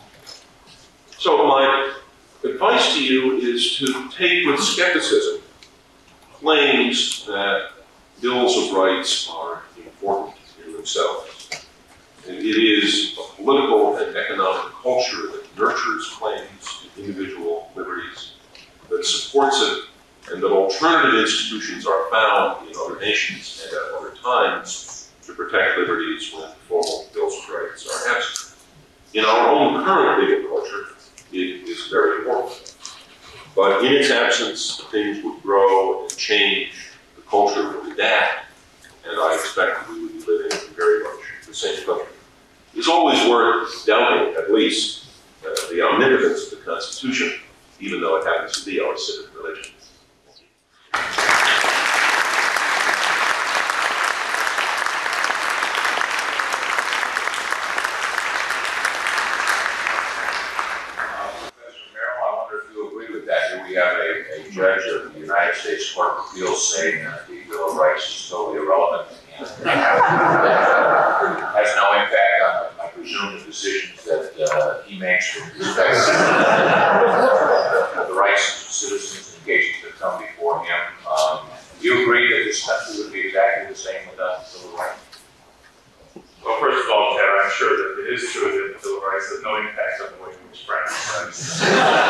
So my advice to you is to take with skepticism claims that bills of rights are important in themselves. And it is a political and economic culture that nurtures claims to individual liberties, that supports it, and that alternative institutions are found in other nations and at other times to protect liberties when formal bills of rights are absent. In our own current legal culture, it is very important. But in its absence, things would grow and change, the culture would adapt, and I expect that we would be living in very much the same country. It's always worth doubting, at least, the omnipotence of the Constitution, even though it happens to be our civic religion. We have a judge of the United States Court of Appeals saying that the Bill of Rights is totally irrelevant and has no impact on, I presume, the decisions that he makes with respect to the rights of citizens and cases that come before him. Do you agree that this country would be exactly the same without the Bill of Rights? Well, first of all, Ted, I'm sure that it is true that the Bill of Rights has no impact on the way we express ourselves.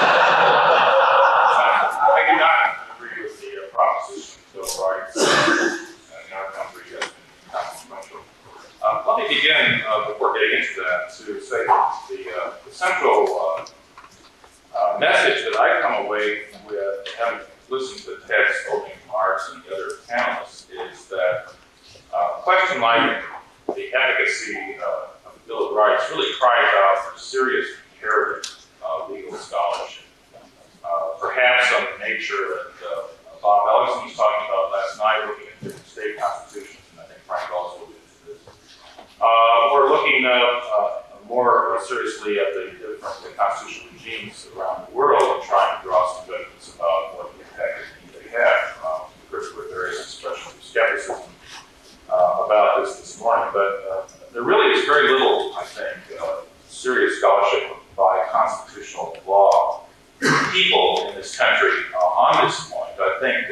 I do not agree with the proposition of the Bill of Rights in our country has been consequential. Let me me begin, before getting into that, to say that the central message that I come away with, having listened to Ted's opening remarks and the other panelists, is that a question like the efficacy of the Bill of Rights really cries out for serious comparative legal scholarship. Perhaps on the nature that Bob Ellison was talking about last night, looking at different state constitutions, and I think Frank also alluded to this. We're looking more seriously at the different constitutional regimes around the world and trying to draw some judgments about what the impact they have. Of course, there are various expressions of skepticism about this morning, but there really is very little, I think, serious scholarship by constitutional law people in this country on this point. I think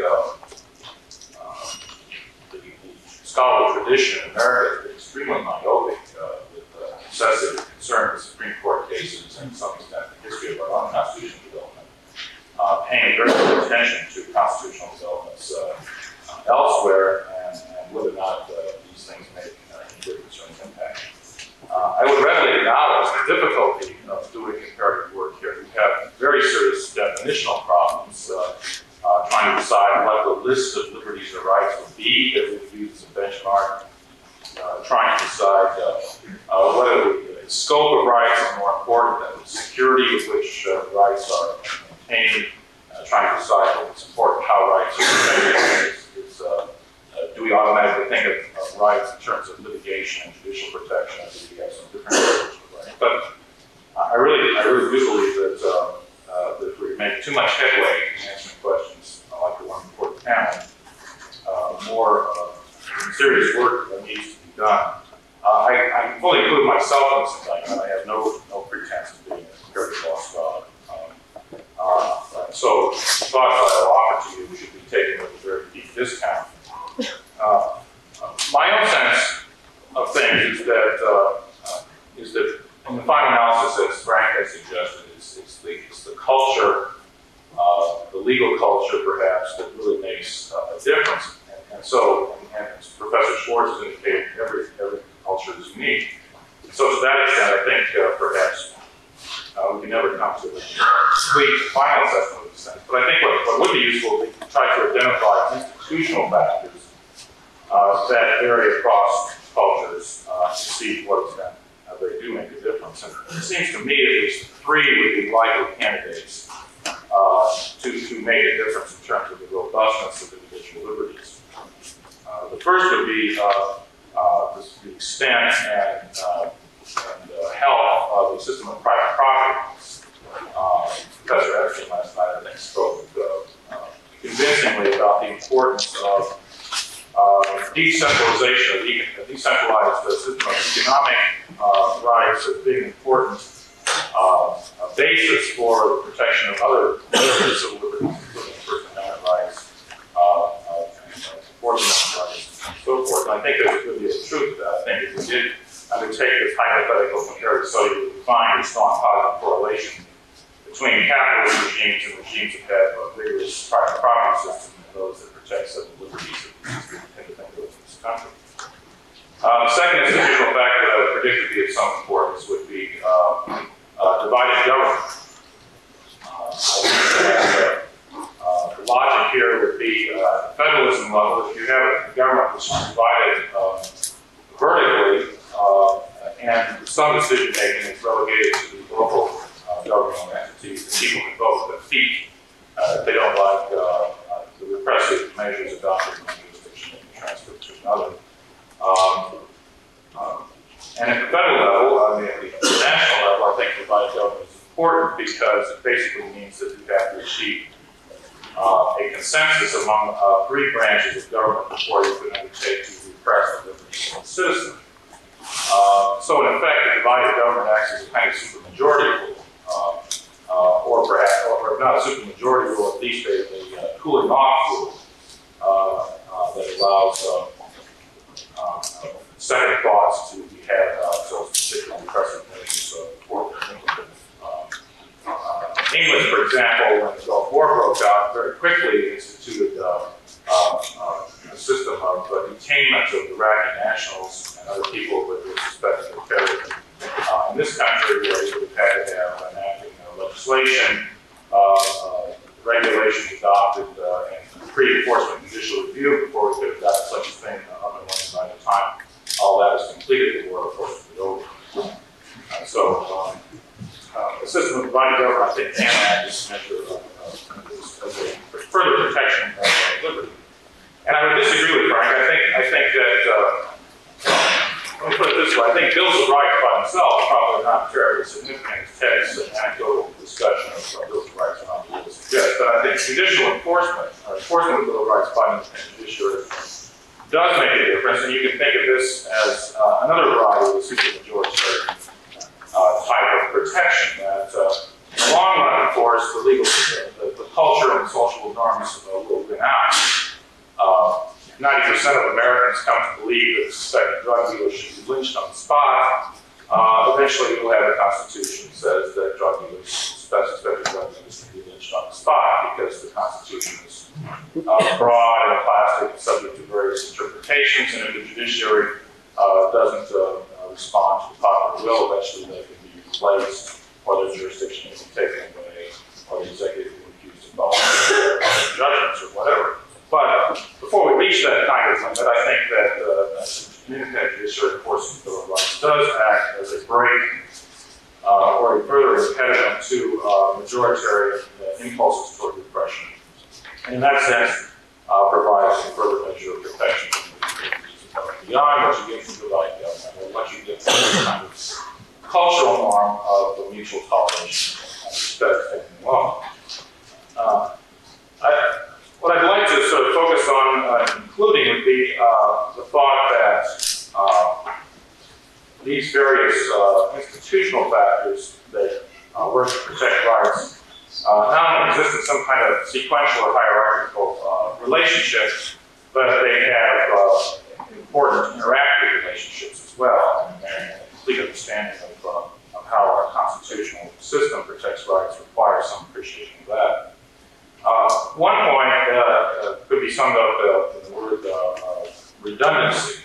the scholarly tradition in America has been extremely myopic with excessive concern with Supreme Court cases and to some extent the history of our own constitutional development, paying very little attention to constitutional developments elsewhere and whether or not these things make any difference or an impact. I would readily acknowledge the difficulty of doing comparative work here. We have very serious definitional problems trying to decide what the list of liberties or rights would be that we would use as a benchmark, trying to decide whether the scope of rights is more important than the security with which rights are maintained, trying to decide what's important, how rights are protected. Do we automatically think of rights in terms of litigation and judicial protection? Do we have some different approaches to rights? But I really do believe that if we make too much headway in answering questions like the one before the panel, more serious work needs to be done. I fully include myself in this indictment. I have no pretense of being a comparative law scholar. So the thoughts I will offer to you should be taken with a very deep discount. My own sense of things is that in the final analysis, as Frank has suggested, it's the culture, the legal culture perhaps, that really makes a difference. And so, as Professor Schwartz has indicated, every culture is unique. So to that extent, I think perhaps we can never come to a complete final assessment of the sense. But I think what would be useful is to try to identify institutional factors that vary across cultures to see what extent they do make a difference. And it seems to me at least three would be likely candidates to make a difference in terms of the robustness of individual liberties. The first would be the extent and health of the system of private property. Professor Epstein last night, I think, spoke convincingly about the importance of decentralization, a decentralized system of economic rights as being an important basis for the protection of other civil liberties, including First Amendment rights, Fourth Amendment rights, and so forth. And I think there's going to be a truth to that. I think if we did undertake this hypothetical comparative study, we would find a strong positive correlation between capitalist regimes and regimes that have a vigorous private property system and those that protect civil liberties that we tend to think of in this country. The second institutional factor that I would predict to be of some importance would be divided government. The logic here would be at the federalism level, if you have a government which is divided vertically and some decision making is relegated to the local governmental entities, the people can vote with their feet. If they don't like the repressive measures adopted in one jurisdiction, they can transfer to another. And at the federal level, at the national level, I think divided government is important because it basically means that you have to achieve a consensus among three branches of government before you can undertake to repress the liberties of the citizen. So in effect, the divided government acts as a kind of supermajority rule, or perhaps, or if not a supermajority rule, at least a cooling off rule that allows second thoughts to be had about those particular repressive measures for England, for example, when the Gulf War broke out, very quickly instituted a system of detainment of Iraqi nationals and other people with suspected of terrorism. In this country, we would have had to have enacting legislation, regulations adopted, and pre-enforcement judicial review before we could have gotten such a thing up and running. By the time all that is completed, the war, of course, will be over. The system of divided government, I think, can act as a measure of a further protection of liberty. And I would disagree with Frank. I think that, let me put it this way, I think bills of rights by themselves probably not terribly significant as Ted's anecdotal discussion of bills of rights are not really suggest. But I think judicial enforcement, or enforcement of bill of rights by the judiciary, does make a difference. And you can think of this as another variety of the supermajority type of protection that, in the long run, of course, the culture and social norms will win out. 90% of Americans come to believe that suspected drug dealers should be lynched on the spot. Eventually, you'll have a constitution that says that drug dealers, suspected drug dealers, can be lynched on the spot because the Constitution is broad and plastic and subject to various interpretations. And if the judiciary doesn't respond to the popular will, eventually they can be replaced, or their jurisdiction can be taken away, or the executive can be accused of following judgments or whatever. But before we reach that kind of limit, I think that an independent judiciary enforcement bill of rights does act as a break or a further impediment to majoritarian impulses toward repression. And in that sense, provides a further measure of protection beyond what you get from divided government, or what you get from the kind of cultural norm of mutual toleration and respect taken along. What I'd like to sort of focus on, including, would be the thought that these various institutional factors that work to protect rights not only exist in some kind of sequential or hierarchical relationships, but they have important interactive relationships as well. And a complete understanding of how our constitutional system protects rights requires some appreciation of that. One point could be summed up in the word redundancy.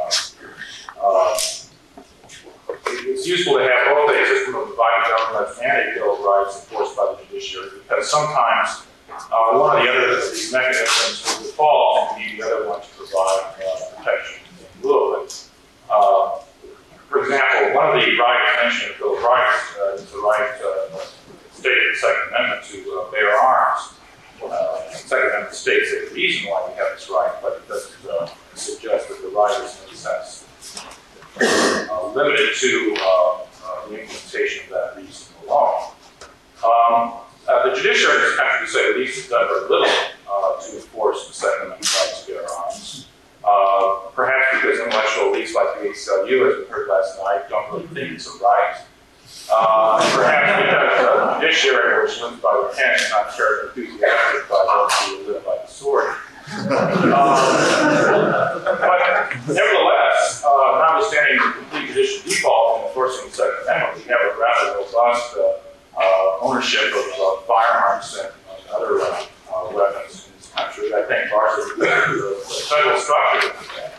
It's useful to have both a system of divided government and a bill of rights enforced by the judiciary, because sometimes one of the other of these mechanisms will default and need the other one to provide protection in lieu of it. For example, one of the rights mentioned in the Bill of Rights is the right stated in the Second Amendment to bear arms. The Second Amendment states a reason why we have this right, but it doesn't suggest that the right is in a sense limited to the implementation of that reason alone. The judiciary in this country, to say the least, has done very little to enforce the Second Amendment right to bear arms. Perhaps because intellectual elites like the ACLU, as we heard last night, don't really think it's a right. Perhaps because the judiciary, which lives by the pen, is not terribly enthusiastic by those who live by the sword. But nevertheless, notwithstanding the complete judicial default in enforcing the Second Amendment, we have a rather robust ownership of firearms and other weapons in this country. I think largely because of the federal structure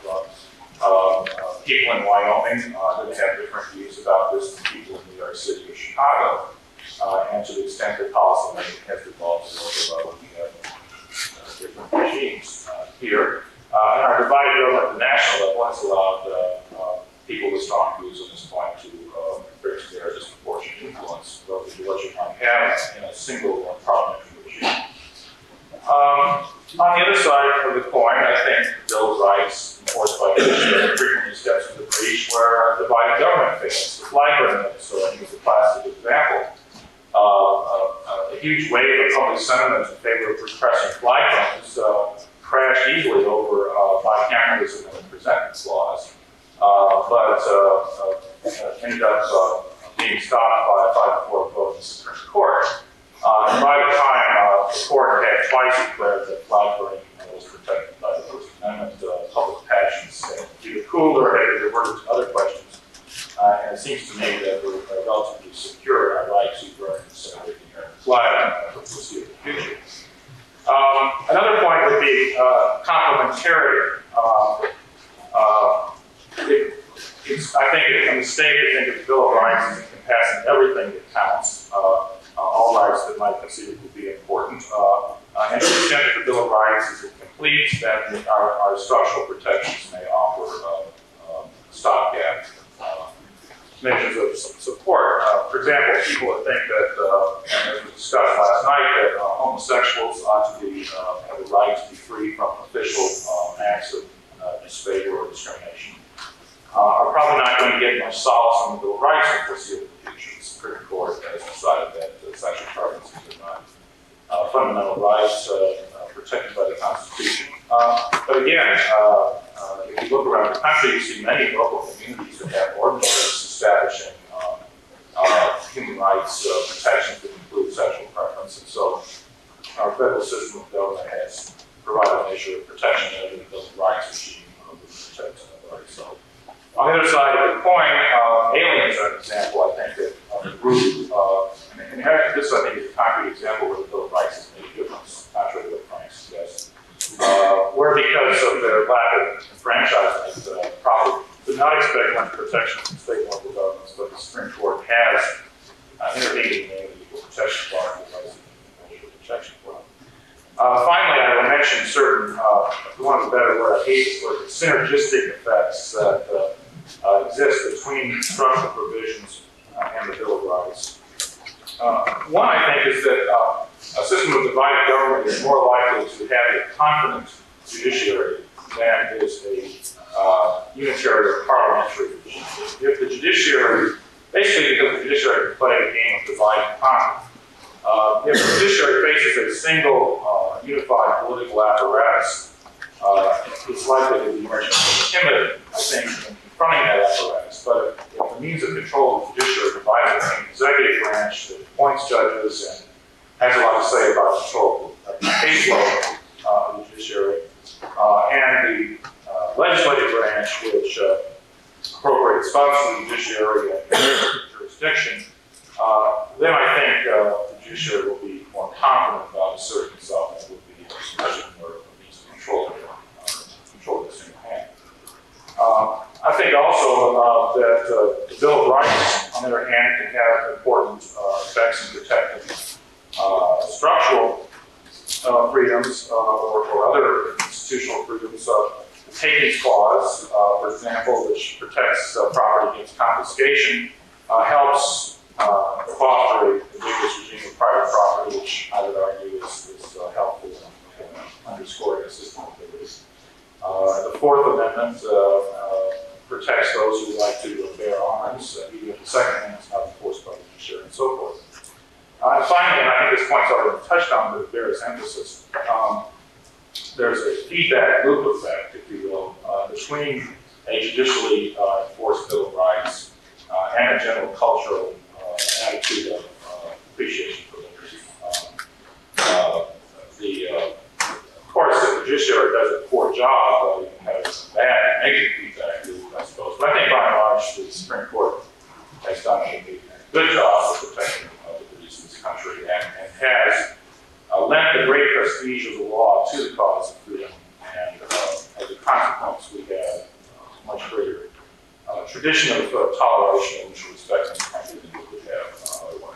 of people in Wyoming that have different views about this than people in New York City or Chicago. And to the extent that policymaking has evolved to local level, we have different regimes here. And our divided government at the national level has allowed people with strong views on this point to bring to bear disproportionate influence relative to what you might have in a single parliamentary regime. On the other side of the coin, I think the Bill of Rights enforced by the judiciary frequently steps into the breach where divided government fails. The flag burning is a classic example. A huge wave of public sentiment in favor of repressing flag burners crashed easily over bicameralism and presentment laws, but ended up being stopped by a 5-4 vote in the Supreme Court. And by the time the court had twice declared that flag burning was protected by the First Amendment, public passions either cooled or had diverted to other questions. And it seems to me that we're relatively secure in our right to burn and celebrate the American flag for the foreseeable future. Another point would be complementarity. think it's a mistake to think of the Bill of Rights as encompassing everything that counts, all rights that might conceivably be important. And to the extent that the Bill of Rights is incomplete, then our structural protections may offer stopgap measures of support. For example, people that think that, as we discussed last night, that homosexuals ought to be have the right to be free from official acts of disfavor or discrimination are probably not going to get much solace from the Bill of Rights in the foreseeable future. The Supreme Court has decided that sexual preferences are not fundamental rights protected by the Constitution. But again, if you look around the country, you see many local communities that have ordinances establishing human rights protections that include sexual preference. And so our federal system of government has provided a measure of protection under the Bill of Rights regime that protects rights. So on the other side of the coin, aliens are an example, I think, that of the group, and this I think is a concrete example where the Bill of Rights has made a difference, contrary to what Frank suggests. Where because of their lack of enfranchisement, probably did not expect much protection from state and local governments, but the Supreme Court has intervened in the name of the Equal Protection Clause and provides equal protection for them. Finally, I will mention certain, one of the better word I hate this word, synergistic effects that exist between structural provisions and the Bill of Rights. One, I think, is that a system of divided government is more likely to have a confident judiciary than is a unitary or parliamentary regime. If the judiciary, basically because the judiciary can play a game of divide and conquer, if the judiciary faces a single unified political apparatus, it's likely to be much more timid, I think, in confronting that apparatus. But if the means of control of the judiciary are divided between the executive branch that appoints judges and has a lot to say about control of the caseload of the judiciary, and the legislative branch, which appropriates funds to the judiciary and jurisdiction, then I think the judiciary will be more confident about asserting itself and would be especially more means of control the single hand. I think also that the Bill of Rights, on the other hand, can have important effects in protecting structural freedoms or other institutional freedoms. The Takings Clause, for example, which protects property against confiscation, helps foster a vigorous regime of private property, which I would argue is helpful in underscoring a system of liberty. The Fourth Amendment protects those who like to bear arms, even if the Second Amendment is not enforced by the judiciary and so forth. And finally, and I think this point's already been touched on, but it bears emphasis, there's a feedback loop effect, if you will, between a judicially enforced Bill of Rights and a general cultural attitude of appreciation for liberty. Of course, if the judiciary does a poor job, you can have a bad negative feedback loop, I suppose. But I think by and large, the Supreme Court has done a good job of protecting the liberties in this country and has lent the great prestige of the law to the cause of freedom. And as a consequence, we have a much greater tradition of toleration and mutual respect in the country than we would have otherwise.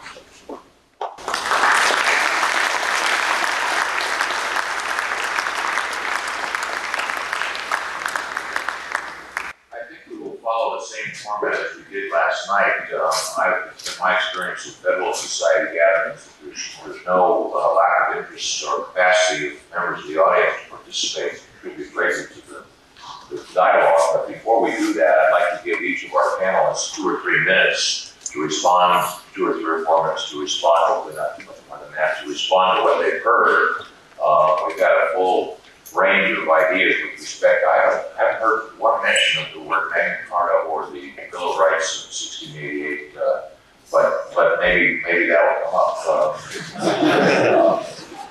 I think we will follow the same format as we did last night. In my experience with Federal Society gathering institutions, there's no lack of interest or capacity of members of the audience to participate and contribute greatly to the dialogue. But before we do that, I'd like to give each of our panelists 2 or 3 minutes to respond, 2 or 3 or 4 minutes to respond, hopefully not too much more than that, to respond to what they've heard. We've got a full range of ideas with respect. I haven't heard one mention of the word Magna Carta or the Bill of Rights of 1688, but maybe that will come up.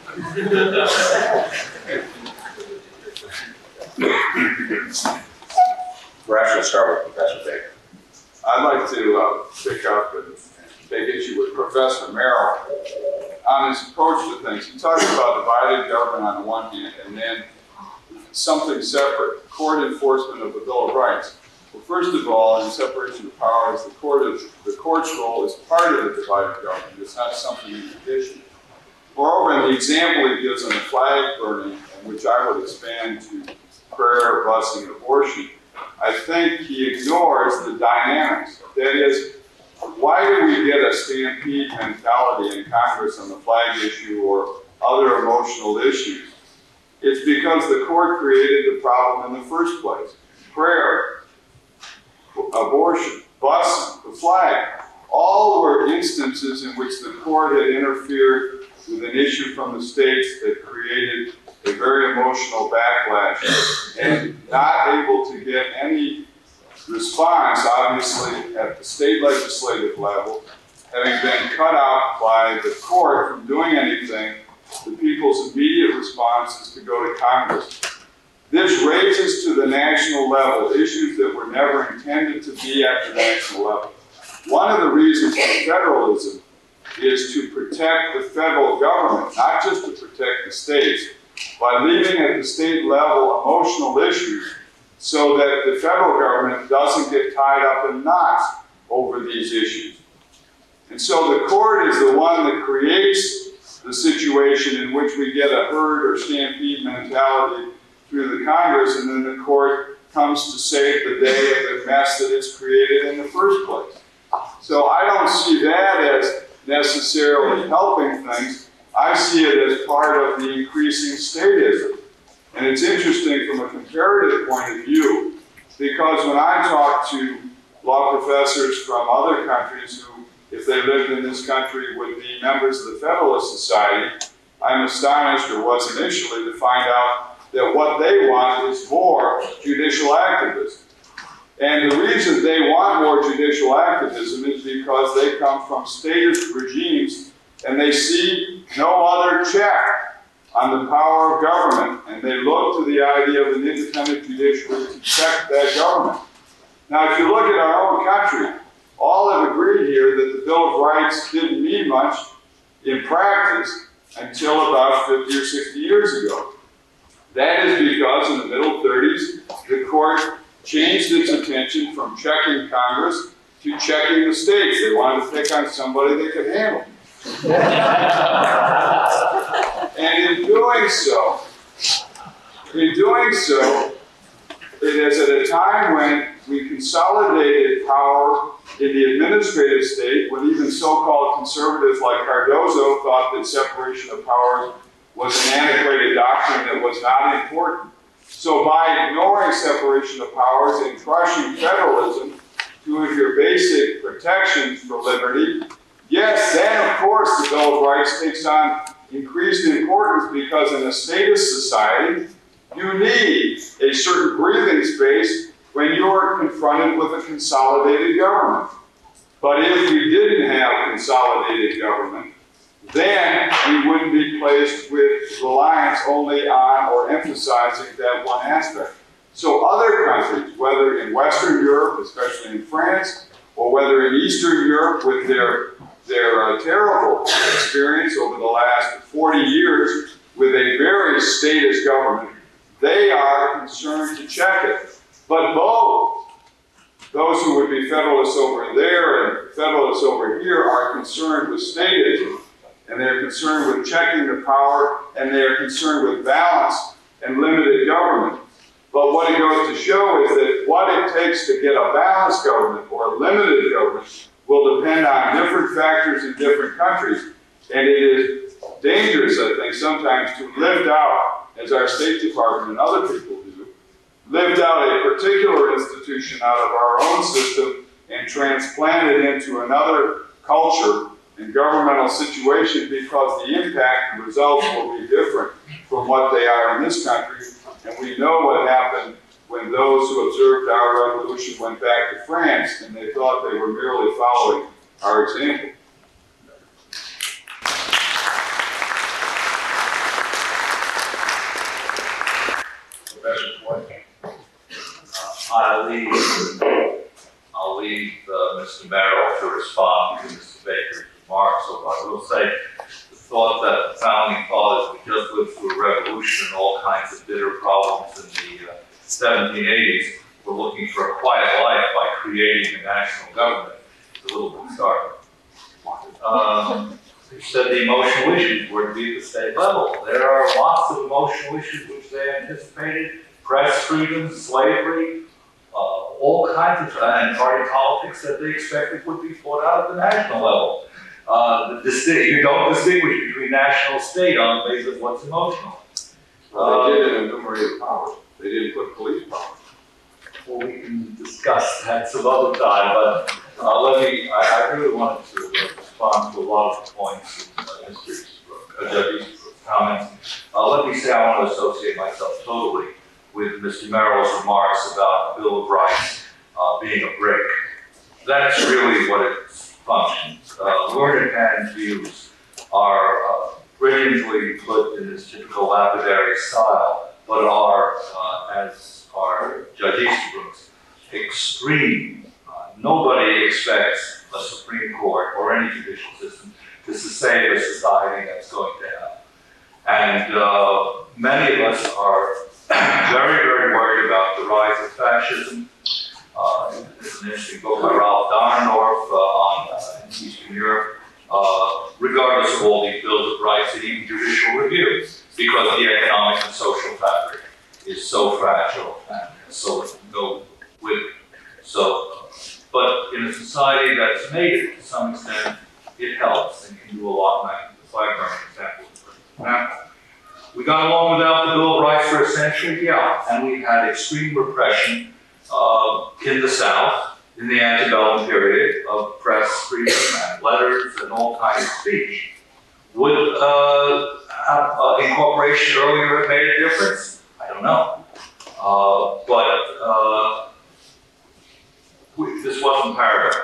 Perhaps we'll start with Professor Baker. I'd like to pick up and take issue with Professor Merrill on his approach to things. He talks about divided government on the one hand and then something separate, court enforcement of the Bill of Rights. Well, first of all, in separation of powers, the court's role is part of the divided government. It's not something in addition. Moreover, in the example he gives on the flag burning, and which I would expand to prayer, busing, and abortion, I think he ignores the dynamics. That is, why do we get a stampede mentality in Congress on the flag issue or other emotional issues? It's because the court created the problem in the first place. Prayer, abortion, busing, the flag, all were instances in which the court had interfered with an issue from the states that created a very emotional backlash and not able to get any response, obviously, at the state legislative level, having been cut out by the court from doing anything. The people's immediate response is to go to Congress. This raises to the national level issues that were never intended to be at the national level. One of the reasons for federalism is to protect the federal government, not just to protect the states, by leaving at the state level emotional issues so that the federal government doesn't get tied up in knots over these issues. And so the court is the one that creates the situation in which we get a herd or stampede mentality through the Congress, and then the court comes to save the day of the mess that it's created in the first place. So I don't see that as necessarily helping things. I see it as part of the increasing statism. And it's interesting from a comparative point of view, because when I talk to law professors from other countries who, if they lived in this country, would be members of the Federalist Society, I'm astonished, or was initially, to find out that what they want is more judicial activism. And the reason they want more judicial activism is because they come from statist regimes and they see no other check on the power of government, and they look to the idea of an independent judiciary to check that government. Now, if you look at our own country, all have agreed here that the Bill of Rights didn't mean much in practice until about 50 or 60 years ago. That is because in the middle 30s, the court changed its attention from checking Congress to checking the states. They wanted to pick on somebody they could handle. And in doing so, it is at a time when we consolidated power in the administrative state, when even so-called conservatives like Cardozo thought that separation of powers was an antiquated doctrine that was not important. So by ignoring separation of powers and crushing federalism, two of your basic protections for liberty, yes, then of course the Bill of Rights takes on increased importance, because in a statist society, you need a certain breathing space when you're confronted with a consolidated government. But if you didn't have consolidated government, then we wouldn't be placed with reliance only on or emphasizing that one aspect. So other countries, whether in Western Europe, especially in France, or whether in Eastern Europe with their terrible experience over the last 40 years with a very statist government, they are concerned to check it. But both those who would be Federalists over there and Federalists over here are concerned with statism, and they're concerned with checking the power, and they're concerned with balance and limited government. But what it goes to show is that what it takes to get a balanced government or a limited government will depend on different factors in different countries. And it is dangerous, I think, sometimes to lift out, as our State Department and other people do, lift out a particular institution out of our own system and transplant it into another culture and governmental situation, because the impact and results will be different from what they are in this country. And we know what happened when those who observed our revolution went back to France, and they thought they were merely following our example. I'll leave Mr. Merrill to respond to Mr. Baker's remarks. So I will say the thought that the founding fathers had just lived through a revolution and all kinds of bitter problems in the 1780s were looking for a quiet life by creating a national government. It's a little bit startling. They said the emotional issues were to be at the state level. There are lots of emotional issues which they anticipated: press freedom, slavery, all kinds of, and party politics that they expected would be fought out at the national level. You don't distinguish between national and state on the basis of what's emotional. Well, they did it in enumerated powers. They didn't put police powers. Well, we can discuss that some other time, but I really wanted to respond to a lot of the points in Judge Easterbrook's comments. Let me say I want to associate myself totally with Mr. Merrill's remarks about the Bill of Rights being a brick. That's really what it functions. Learned Hand's views are brilliantly put in his typical lapidary style, but are, as are Judge Easterbrook's, extreme. Nobody expects a Supreme Court or any judicial system to sustain a society that's going to hell. And many of us are very, very worried about the rise of fascism. There's an interesting book by Ralph Dahrendorf on Eastern Europe, regardless of all these bills of rights and even judicial review, because the economic and social fabric is so fragile and so no with it. So, but in a society that's made it to some extent, it helps and can do a lot, like the flag burning example. Now, we got along without the Bill of Rights for a century, yeah, and we had extreme repression in the South in the antebellum period of press freedom and letters and all kinds of speech. Would incorporation earlier have made a difference? I don't know. This wasn't paragraph.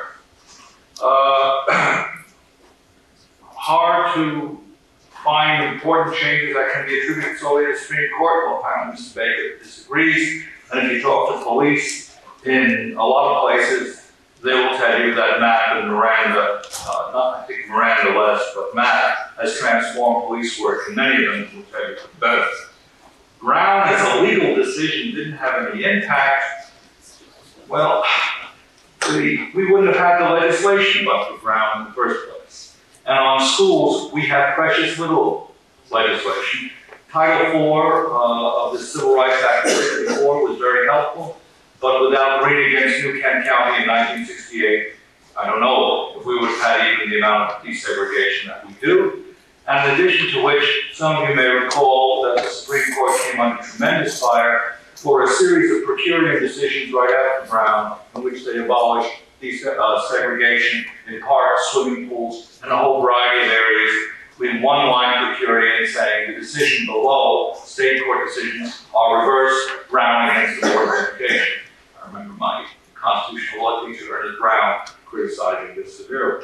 Hard to find important changes that can be attributed solely to the Supreme Court. Well, apparently Mr. Baker disagrees. And if you talk to police in a lot of places, they will tell you that Mapp and Miranda, not I think Miranda less, but Mapp has transformed police work, and many of them will tell you for the better. Brown, as a legal decision, didn't have any impact. Well, we wouldn't have had the legislation but for Brown in the first place. And on schools, we have precious little legislation. Title IV of the Civil Rights Act of 1964 was very helpful, but without Green against New Kent County in 1968, I don't know if we would have had even the amount of desegregation that we do. And in addition to which, some of you may recall that the Supreme Court came under tremendous fire for a series of per curiam decisions right after Brown, in which they abolished segregation in parks, swimming pools, and a whole variety of areas, with one line per curiam saying the decision below, state court decisions, are reverse Brown against the Board of Education. I remember my constitutional law teacher, Ernest Brown, criticizing this severely.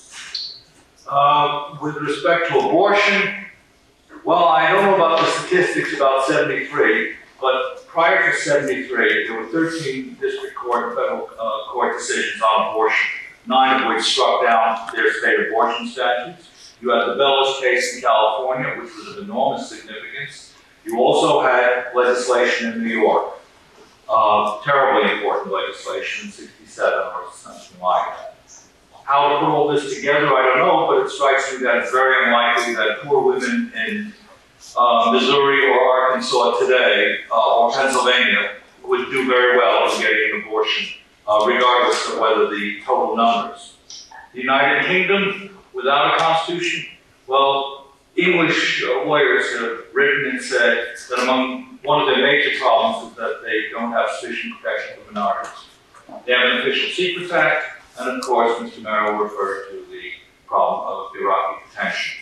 With respect to abortion, well, I don't know about the statistics about 73, but prior to 73, there were 13 district court and federal court decisions on abortion, 9 of which struck down their state abortion statutes. You had the Bellows case in California, which was of enormous significance. You also had legislation in New York, terribly important legislation in 67 or something like that. How to put all this together, I don't know, but it strikes me that it's very unlikely that poor women in Missouri or Arkansas today, or Pennsylvania, would do very well in getting an abortion, regardless of whether the total numbers. The United Kingdom, without a constitution, well, English lawyers have written and said that among one of their major problems is that they don't have sufficient protection for minorities. They have an Official Secrets Act, and of course, Mr. Merrill referred to the problem of Iraqi detention.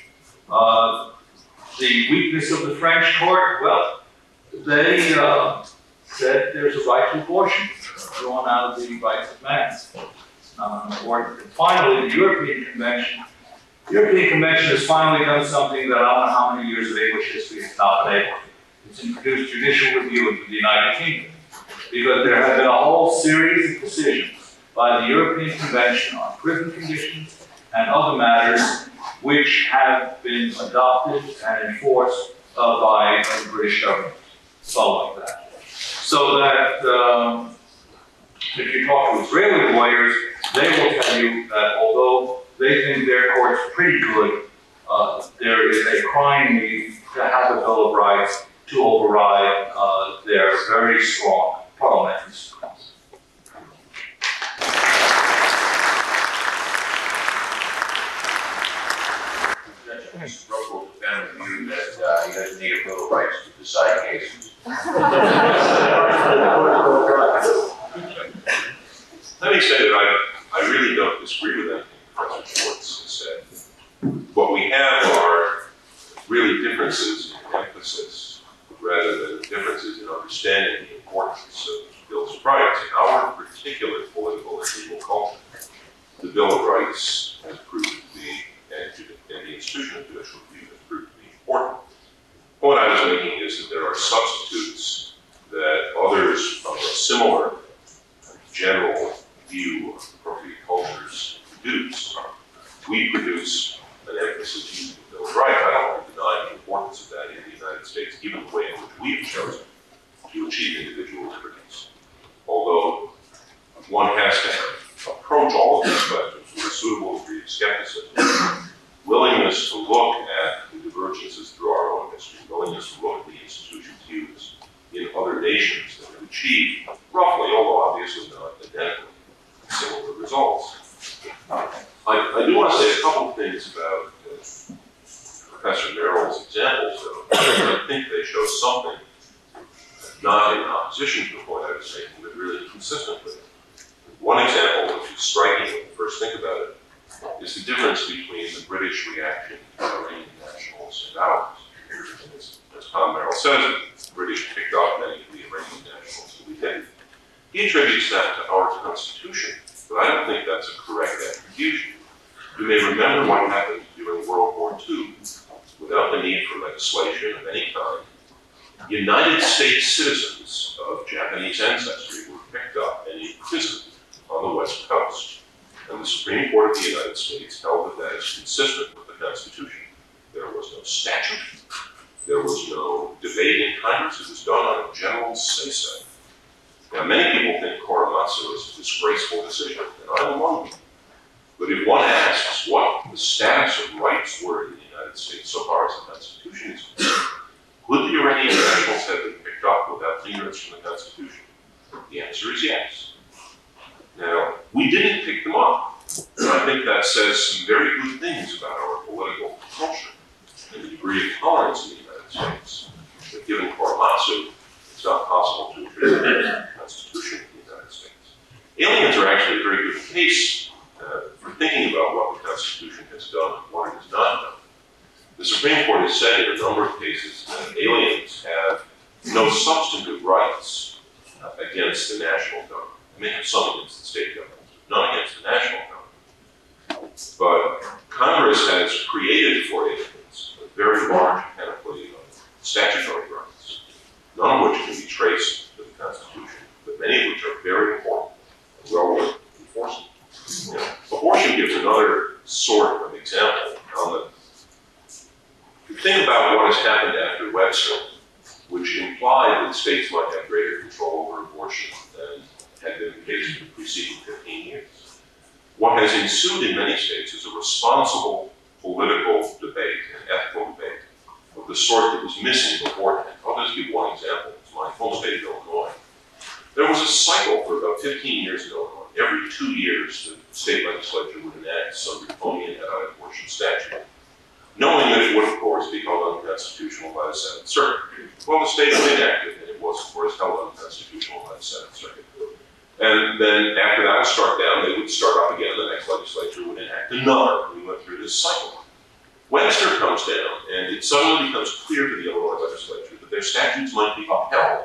The weakness of the French court, well, they said there's a right to abortion, drawn out of the rights of man. And finally, the European Convention. The European Convention has finally done something that I don't know how many years of English history it's not been able to. It's introduced judicial review into the United Kingdom, because there have been a whole series of decisions by the European Convention on prison conditions and other matters which have been adopted and enforced by the British government following that. So that if you talk to Israeli lawyers, they will tell you that although they think their court's pretty good, there is a crying need to have a Bill of Rights to override their very strong parliamentary systems. Brooke will defend the view that he doesn't need a Bill of Rights to decide cases. Let me say that I really don't disagree with anything Professor Schwartz has said. What we have are really differences in emphasis rather than differences in understanding the importance of Bills of Rights in our particular political and legal culture. The Bill of Rights has proved to be, and the institution of judicial review has proved to be important. The point I was making is that there are substitutes that others from a similar general view of appropriate cultures produce. We produce an emphasis using the Bill of Rights. I don't want to deny the importance of that in the United States, given the way in which we have chosen to achieve individual liberties. Although one has to approach all of these questions with a suitable degree of skepticism, willingness to look at the divergences through our own history, willingness to look at the institutions used in other nations that have achieved roughly, although obviously not identically, similar results. I do want to say a couple of things about Professor Merrill's examples, though. I think they show something not in opposition to the point I was making, but really consistent with it. One example, which is striking when you first think about it, is the difference between the British reaction to Iranian nationals and ours. As Tom Merrill says, the British picked off many of the Iranian nationals, so we didn't. He attributes that to our Constitution, but I don't think that's a correct attribution. You may remember what happened during World War II. Without the need for legislation of any kind, United States citizens of Japanese ancestry were picked up and imprisoned on the West Coast. And the Supreme Court of the United States held that that is consistent with the Constitution. There was no statute. There was no debate in Congress. It was done on a general say-so. Now, many people think Korematsu is a disgraceful decision, and I'm among them. But if one asks what the status of rights were in the United States so far as the Constitution is concerned, would the Iranian nationals have been picked up without clearance from the Constitution? The answer is yes. Now, we didn't pick them up, and I think that says some very good things about our political culture and the degree of tolerance in the United States. But given Korematsu, it's not possible to attribute the Constitution to the United States. Aliens are actually a very good case for thinking about what the Constitution has done and what it has not done. The Supreme Court has said in a number of cases that aliens have no substantive rights against the national government. They may have some against the state government, but none against the national government. But Congress has created for aliens a very large panoply of statutory rights, none of which can be traced to the Constitution, but many of which are very important and well worth enforcing. You know, abortion gives another sort of example. If you think about what has happened after Webster, which implied that states might have greater control over abortion than had been the case for the preceding 15 years. What has ensued in many states is a responsible political debate, an ethical debate, of the sort that was missing beforehand. I'll just give one example. It's my home state of Illinois. There was a cycle for about 15 years in Illinois. Every 2 years, the state legislature would enact some draconian anti-abortion statute, knowing that it would, of course, be held unconstitutional by the Seventh Circuit. Well, the state would enact it, and it was, of course, held unconstitutional by the Seventh Circuit. And then after that was struck down, they would start up again. The next legislature would enact another. We went through this cycle. Webster comes down, and it suddenly becomes clear to the Illinois legislature that their statutes might be upheld.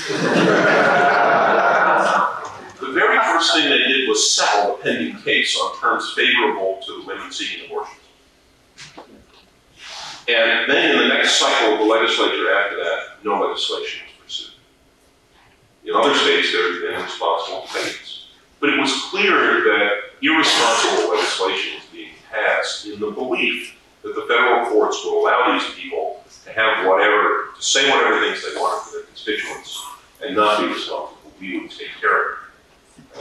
The very first thing they did was settle a pending case on terms favorable to the women seeking abortions. And then in the next cycle of the legislature after that, no legislation was pursued. In other states, there have been irresponsible debates. But it was clear that irresponsible legislation was being passed in the belief that the federal courts would allow these people to have whatever, to say whatever things they wanted to their constituents and not be responsible. We would take care of it.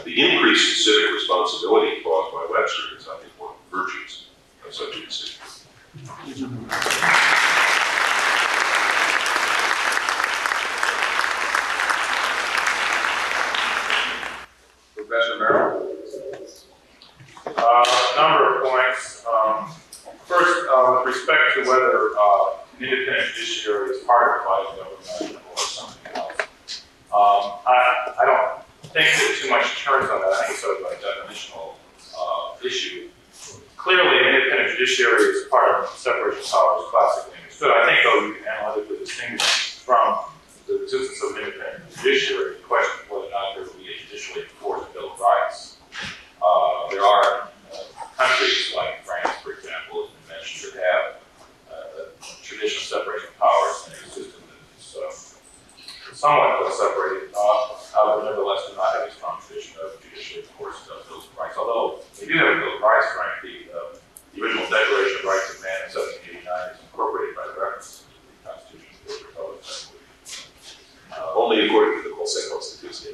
increase in civic responsibility caused by Webster is, I think, one of the virtues of such a decision. Professor Merrill? A number of points. First, with respect to whether an independent judiciary is part of the government or something else, I don't think that too much turns on that. I think it's sort of a definitional issue. Clearly, an independent judiciary is part of separation of powers classically understood. I think, though, you can analytically distinguish from the existence of an independent judiciary the question of whether or not there will be a judicially enforced Bill of Rights. There are countries like France, for example, as we mentioned, that have a traditional separation of powers and a system that is somewhat separated, but nevertheless do not have a strong tradition of judicially enforced Bills of Rights. Although they do have a Bill of Rights, frankly, the original Declaration of Rights of Man in 1789 is incorporated by reference to the Constitution of the Republic of Ireland. Only according to the Conseil Constitutionnel.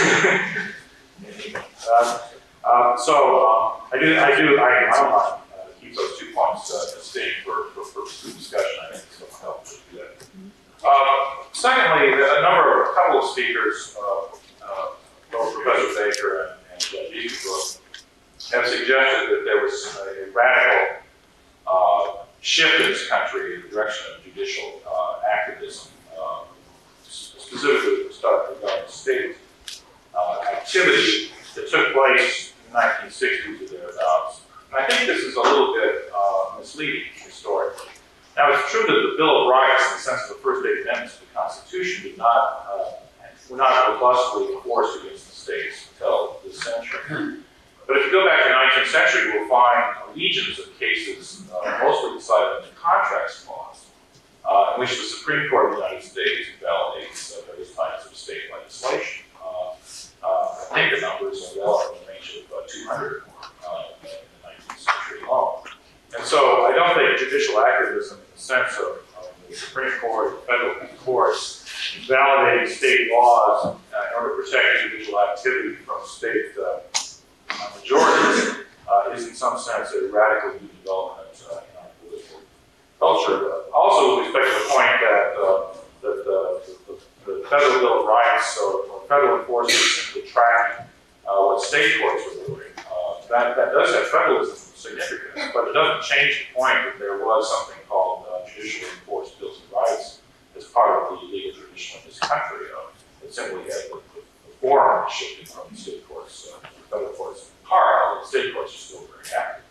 I don't mind keep those 2 points distinct for discussion. I think it's going to help to do that. Secondly, a couple of speakers, both Professor Baker and Judge Easterbrook, have suggested that there was a radical shift in this country in the direction of judicial activism, specifically with respect to regarding state activity that took place in the 1960s or thereabouts. And I think this is a little bit misleading historically. Now, it's true that the Bill of Rights, in the sense of the first 8 amendments to the Constitution, were not robustly enforced against the states until this century. But if you go back to the 19th century, you will find legions of cases, mostly decided under contracts clause, in which the Supreme Court of the United States invalidates various types of state legislation. I think the numbers are well in the range of 200 in the 19th century alone. And so I don't think judicial activism in the sense of the Supreme Court, the federal courts, invalidating state laws in order to protect judicial activity from state majorities is in some sense a radical new development in our political culture. Also, with respect to the point that the Federal Bill of Rights or federal enforcement simply tracking what state courts were doing, that does have federalism significance, but it doesn't change the point that there was something called judicially enforced Bills of Rights as part of the legal tradition of this country. It simply had the form shifted from the state courts to the federal courts in part, although the state courts are still very active.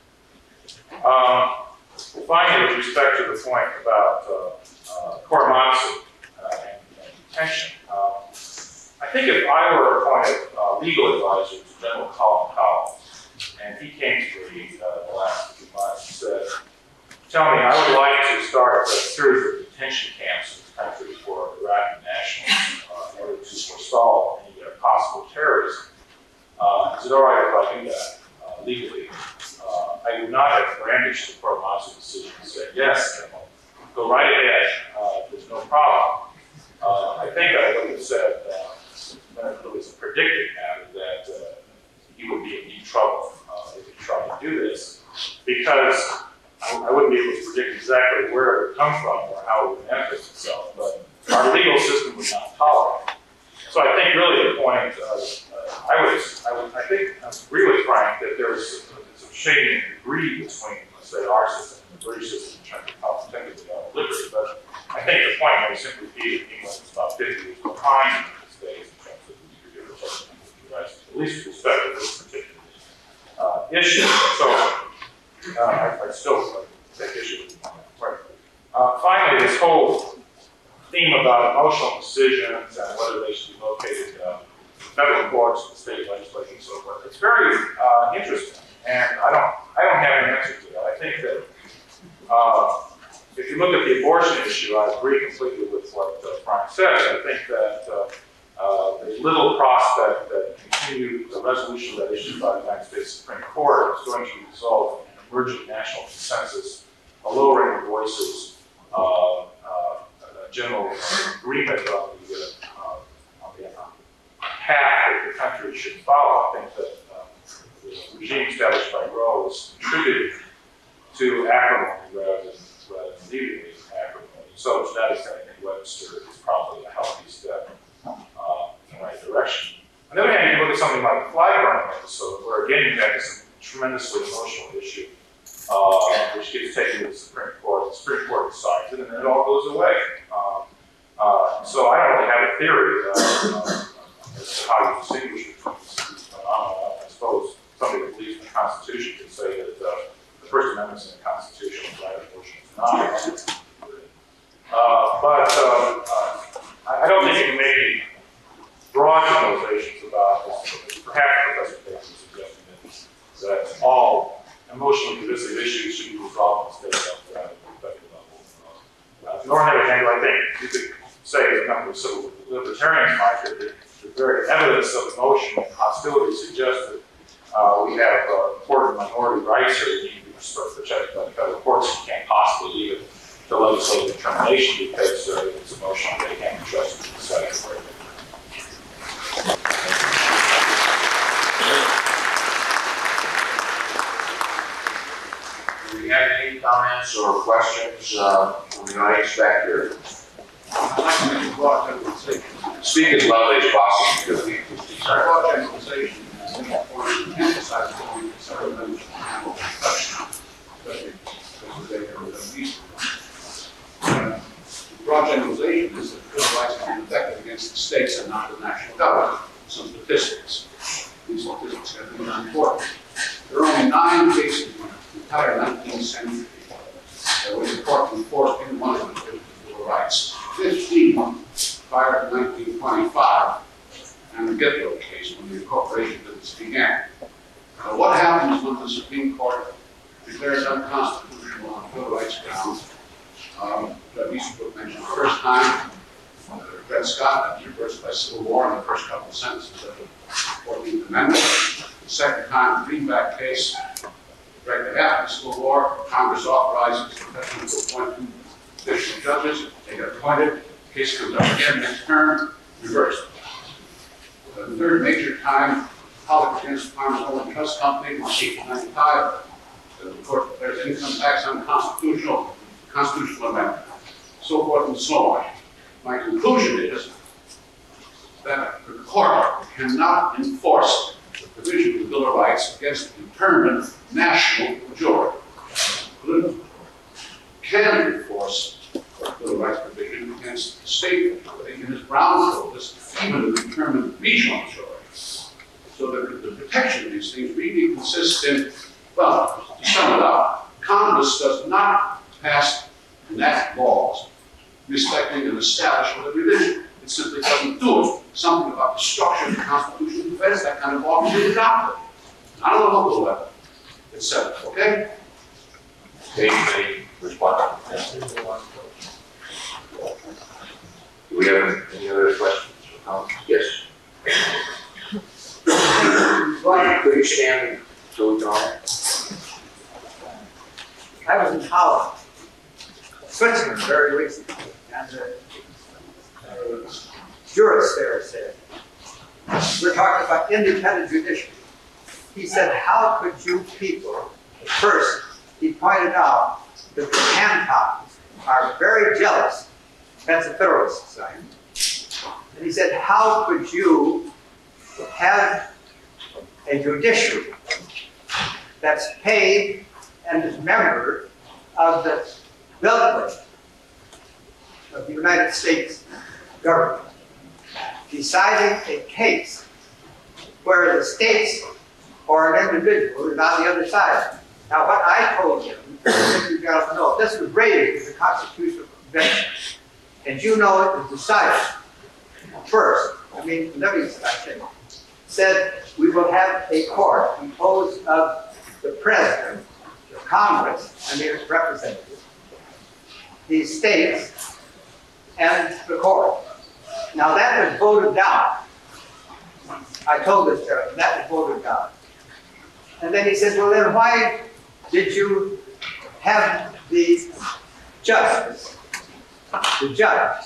Finally, with respect to the point about Korematsu and detention, I think if I were appointed legal advisor to General Colin Powell, and he came to me the last few months and said, tell me, I would like to start a series of detention camps in this country for Iraqi nationals in order to forestall any possible terrorism. Is it all right if I do that legally? I would not have brandished the Korematsu decision and said, yes, General, go right ahead, there's no problem. I think I would have said, when it was a predicted matter, that he would be in deep trouble if he tried to do this, because I wouldn't be able to predict exactly where it would come from or how it would manifest itself, but our legal system would not tolerate it. So I think really the point, I think I agree with Frank that there's some shading degree between, let's say, our system and the British system in terms of how protected we are of liberty, but I think the point may simply be that England is about 50 years behind the United States in terms of the degree of protection of the rights, at least with respect to this particular issue. So I still take issue with that. Finally, this whole theme about emotional decisions and whether they should be located in federal courts, the state legislature, and so forth. It's very interesting, and I don't have an answer to that. I think that if you look at the abortion issue, I agree completely with what Frank said. I think that there's little prospect that the resolution of that issue by the United States Supreme Court is going to result in an emerging national consensus, a lowering of voices, general agreement on the path that the country should follow. I think that regime established by Roe was contributing to acrimony rather than alleviating acrimony. So to that extent, I think Webster is probably a healthy step in the right direction. On the other hand, you look at something like the flag burning episode, where again you have this tremendously emotional issue, which gets taken to the Supreme Court. The Supreme Court decides it, and then it all goes away. So I don't really have a theory as to how you distinguish between these phenomena. I suppose somebody that believes in the Constitution could say that the First Amendment's in the Constitution, and right abortion is not. I don't think you can make any broad generalizations about this. Perhaps Professor Bates is suggesting that all emotionally divisive issues should be resolved at the state level rather than the federal level. Nor on the other hand, I think you could say, as a member of the civil libertarians might, that the very evidence of emotion and hostility suggests that we have important minority rights here that need to be protected by the federal courts. You can't possibly leave it to legislative determination because it's emotional. They can't be trusted to decide it right. Do we have any comments or questions from the audience back here? I'd like to make a broad generalization. Speak as loudly as possible, because we Broad generalization is important to emphasize what we consider members of the panel discussion, especially because they are the least. Broad generalization is that civil rights can be effective against the states and not the national government. Some statistics. These statistics have been very important. There are only 9 cases in the entire 19th century that was important enforced in one of them civil rights. 15 prior to 1925, and the Gitlow case when the incorporation business began. What happens when the Supreme Court declares unconstitutional on civil rights grounds? Judge Easterbrook mentioned the first time, Dred Scott, that was reversed by civil war in the first couple of sentences of the 14th Amendment. The second time, the Greenback case, directly after the Civil War, Congress authorizes the President to appoint 2 additional judges. They get appointed. The case comes up again next term, reversed. The third major time, Pollock against Farmers Only Trust Company in 1895. The court declares income tax unconstitutional, constitutional amendment, so forth and so on. My conclusion is that the court cannot enforce the provision of the Bill of Rights against a determined national majority. Political can enforce the Bill of Rights provision against the state majority, and as Brown told us, even a determined regional majority. So the protection of these things really consists in, well, to sum it up, Congress does not pass and enact laws respecting an establishment of religion. It simply doesn't do it. Something about the structure of the Constitution prevents that kind of law from being adopted. Not on the local level, etc. Okay? Any response? Do we have any other questions or comments? Yes. Could you stand so we can all? I was in Holland, Switzerland, very recently, and the jurist there said, we're talking about independent judiciary. He said, how could you people, first, he pointed out that the Hancocks are very jealous, that's a Federalist Society, and he said, how could you have a judiciary that's paid and is member of the beltway of the United States government, deciding a case where the states or an individual is on the other side. Now, what I told him, you gotta know, this was raised in the Constitutional Convention, and you know it was decided first. I mean, let me say, said we will have a court composed of the President, the Congress, and their representatives, the states, and the court. Now that was voted down. I told this to him, that was voted down. And then he said, well then why did you have the justice, the judge,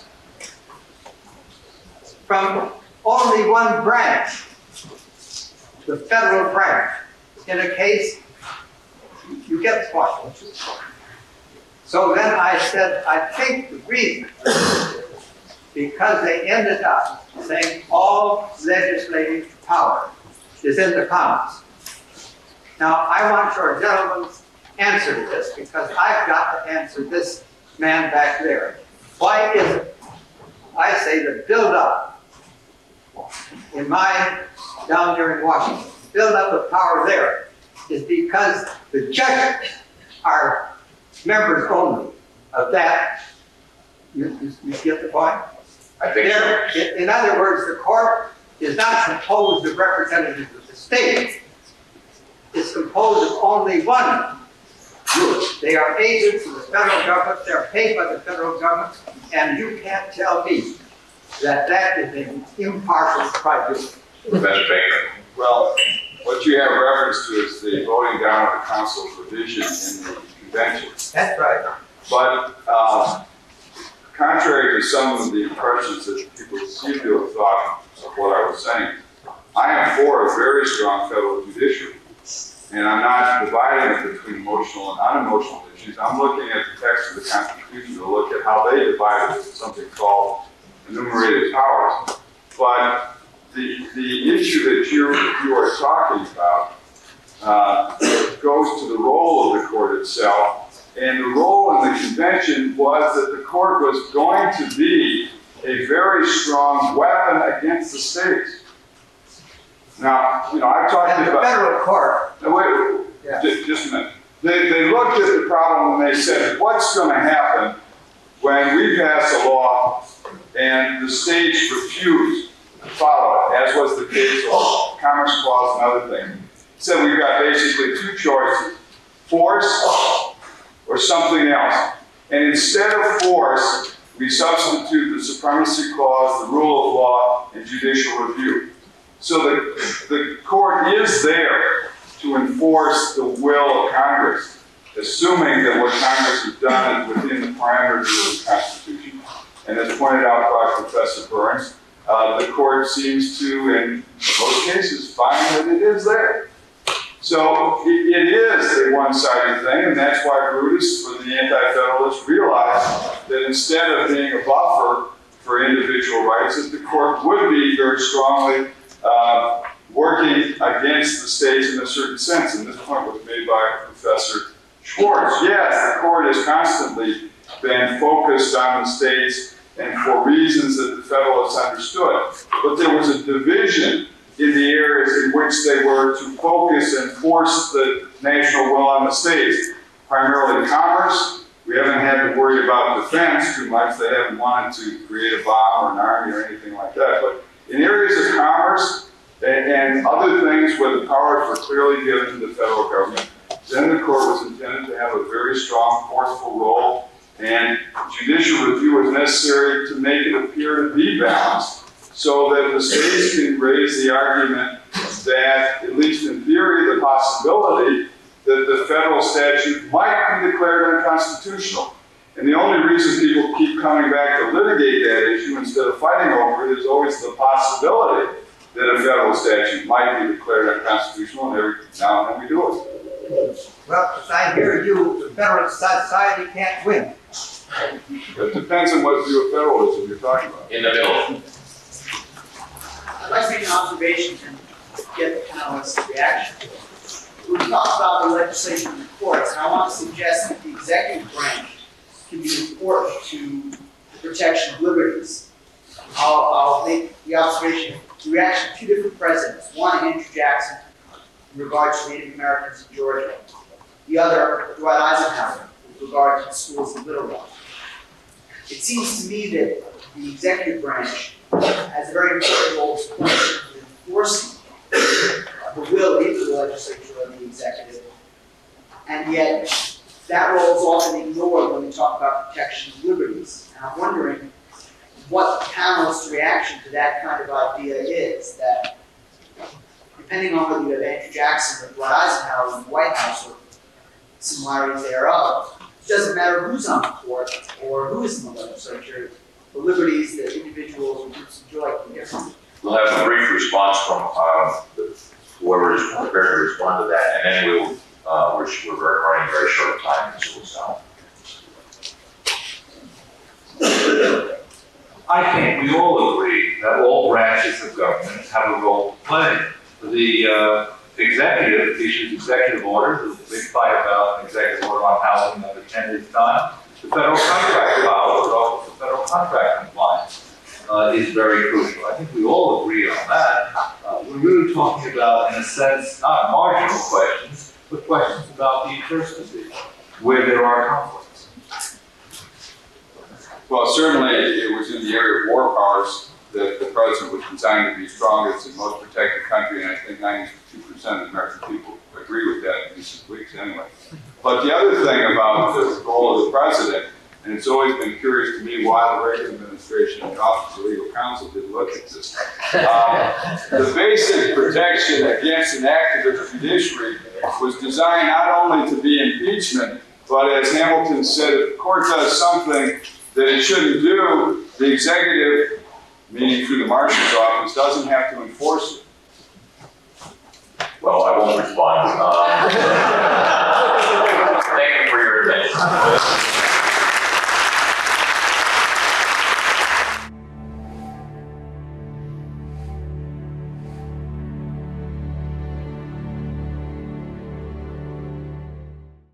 from only one branch, the federal branch? in a case, you get the point, don't you? So then I said, I think the reason is because they ended up saying all legislative power is in the Commons. Now, I want your gentleman's answer to this because I've got to answer this man back there. Why is it? I say the build-up in down here in Washington, build-up of power there is because the judges are members only of that. You get the point? I think so. In other words, the court is not composed of representatives of the state. It's composed of only one group. They are agents of the federal government. They're paid by the federal government. And you can't tell me that that is an impartial tribunal. Professor Baker. Well, what you have reference to is the voting down of the council provision in the convention. That's right. But contrary to some of the impressions that people seem to have thought of what I was saying, I am for a very strong federal judiciary. And I'm not dividing it between emotional and unemotional issues. I'm looking at the text of the Constitution to look at how they divide it into something called enumerated powers. But the issue that you are talking about goes to the role of the court itself. And the role in the convention was that the court was going to be a very strong weapon against the states. Now, you know, I've talked about the federal court. Now, wait, Yeah. just a minute. They looked at the problem and they said, what's going to happen when we pass a law and the states refuse to follow it, as was the case of Commerce Clause and other things? So we've got basically two choices, force or something else. And instead of force, we substitute the Supremacy Clause, the rule of law, and judicial review. So the court is there to enforce the will of Congress, assuming that what Congress has done is within the parameters of the Constitution. And as pointed out by Professor Burns, the court seems to, in most cases, find that it is there. So it is a one-sided thing, and that's why Brutus, for the Anti-Federalists, realized that instead of being a buffer for individual rights, that the court would be very strongly working against the states in a certain sense. And this point was made by Professor Schwartz. Yes, the court has constantly been focused on the states and for reasons that the Federalists understood. But there was a division in the areas in which they were to focus and force the national will on the states. Primarily commerce. We haven't had to worry about defense too much. They haven't wanted to create a bomb or an army or anything like that. But in areas of commerce and other things where the powers were clearly given to the federal government, then the court was intended to have a very strong, forceful role, and judicial review was necessary to make it appear to be balanced, so that the states can raise the argument that, at least in theory, the possibility that the federal statute might be declared unconstitutional. And the only reason people keep coming back to litigate that issue instead of fighting over it is always the possibility that a federal statute might be declared unconstitutional, and every now and then we do it. Well, as I hear you, the federal society can't win. It depends on what view of federalism you're talking about. In the middle. I'd like to make an observation and get the panelists' reaction. We've talked about the legislation in the courts, and I want to suggest that the executive branch can be important to the protection of liberties. I'll make the observation, the reaction of two different presidents. One, Andrew Jackson, in regards to Native Americans in Georgia. The other, Dwight Eisenhower, with regard to the schools in Little Rock. It seems to me that the executive branch has a very important role to play in enforcing the will into the legislature of the executive, and yet that role is often ignored when we talk about protection of liberties. And I'm wondering what the panelists' reaction to that kind of idea is, that depending on whether you have Andrew Jackson or Dwight Eisenhower in the White House or similarities thereof, it doesn't matter who's on the court or who is in the legislature, the liberties that individuals or groups enjoy can be different. We'll have a brief response from whoever we're prepared to respond to that, and then we're running very short of time, so we'll stop. I think we all agree that all branches of government have a role to play. The executive issues executive orders. There's a big fight about an executive order on housing under 10 years' time. The federal contract power, but also the federal contract compliance, is very crucial. I think we all agree on that. We're really talking about, in a sense, not marginal questions, but questions about the interstices, where there are conflicts. Well, certainly it was in the area of war powers that the president was designed to be strongest and most protected country, and I think 92% of the American people agree with that in recent weeks anyway. But the other thing about the role of the president, and it's always been curious to me why the Reagan administration and the Office of Legal Counsel didn't look at this. The basic protection against an activist judiciary was designed not only to be impeachment, but as Hamilton said, if the court does something that it shouldn't do, the executive, meaning through the marshal's office, doesn't have to enforce it. Well, I won't respond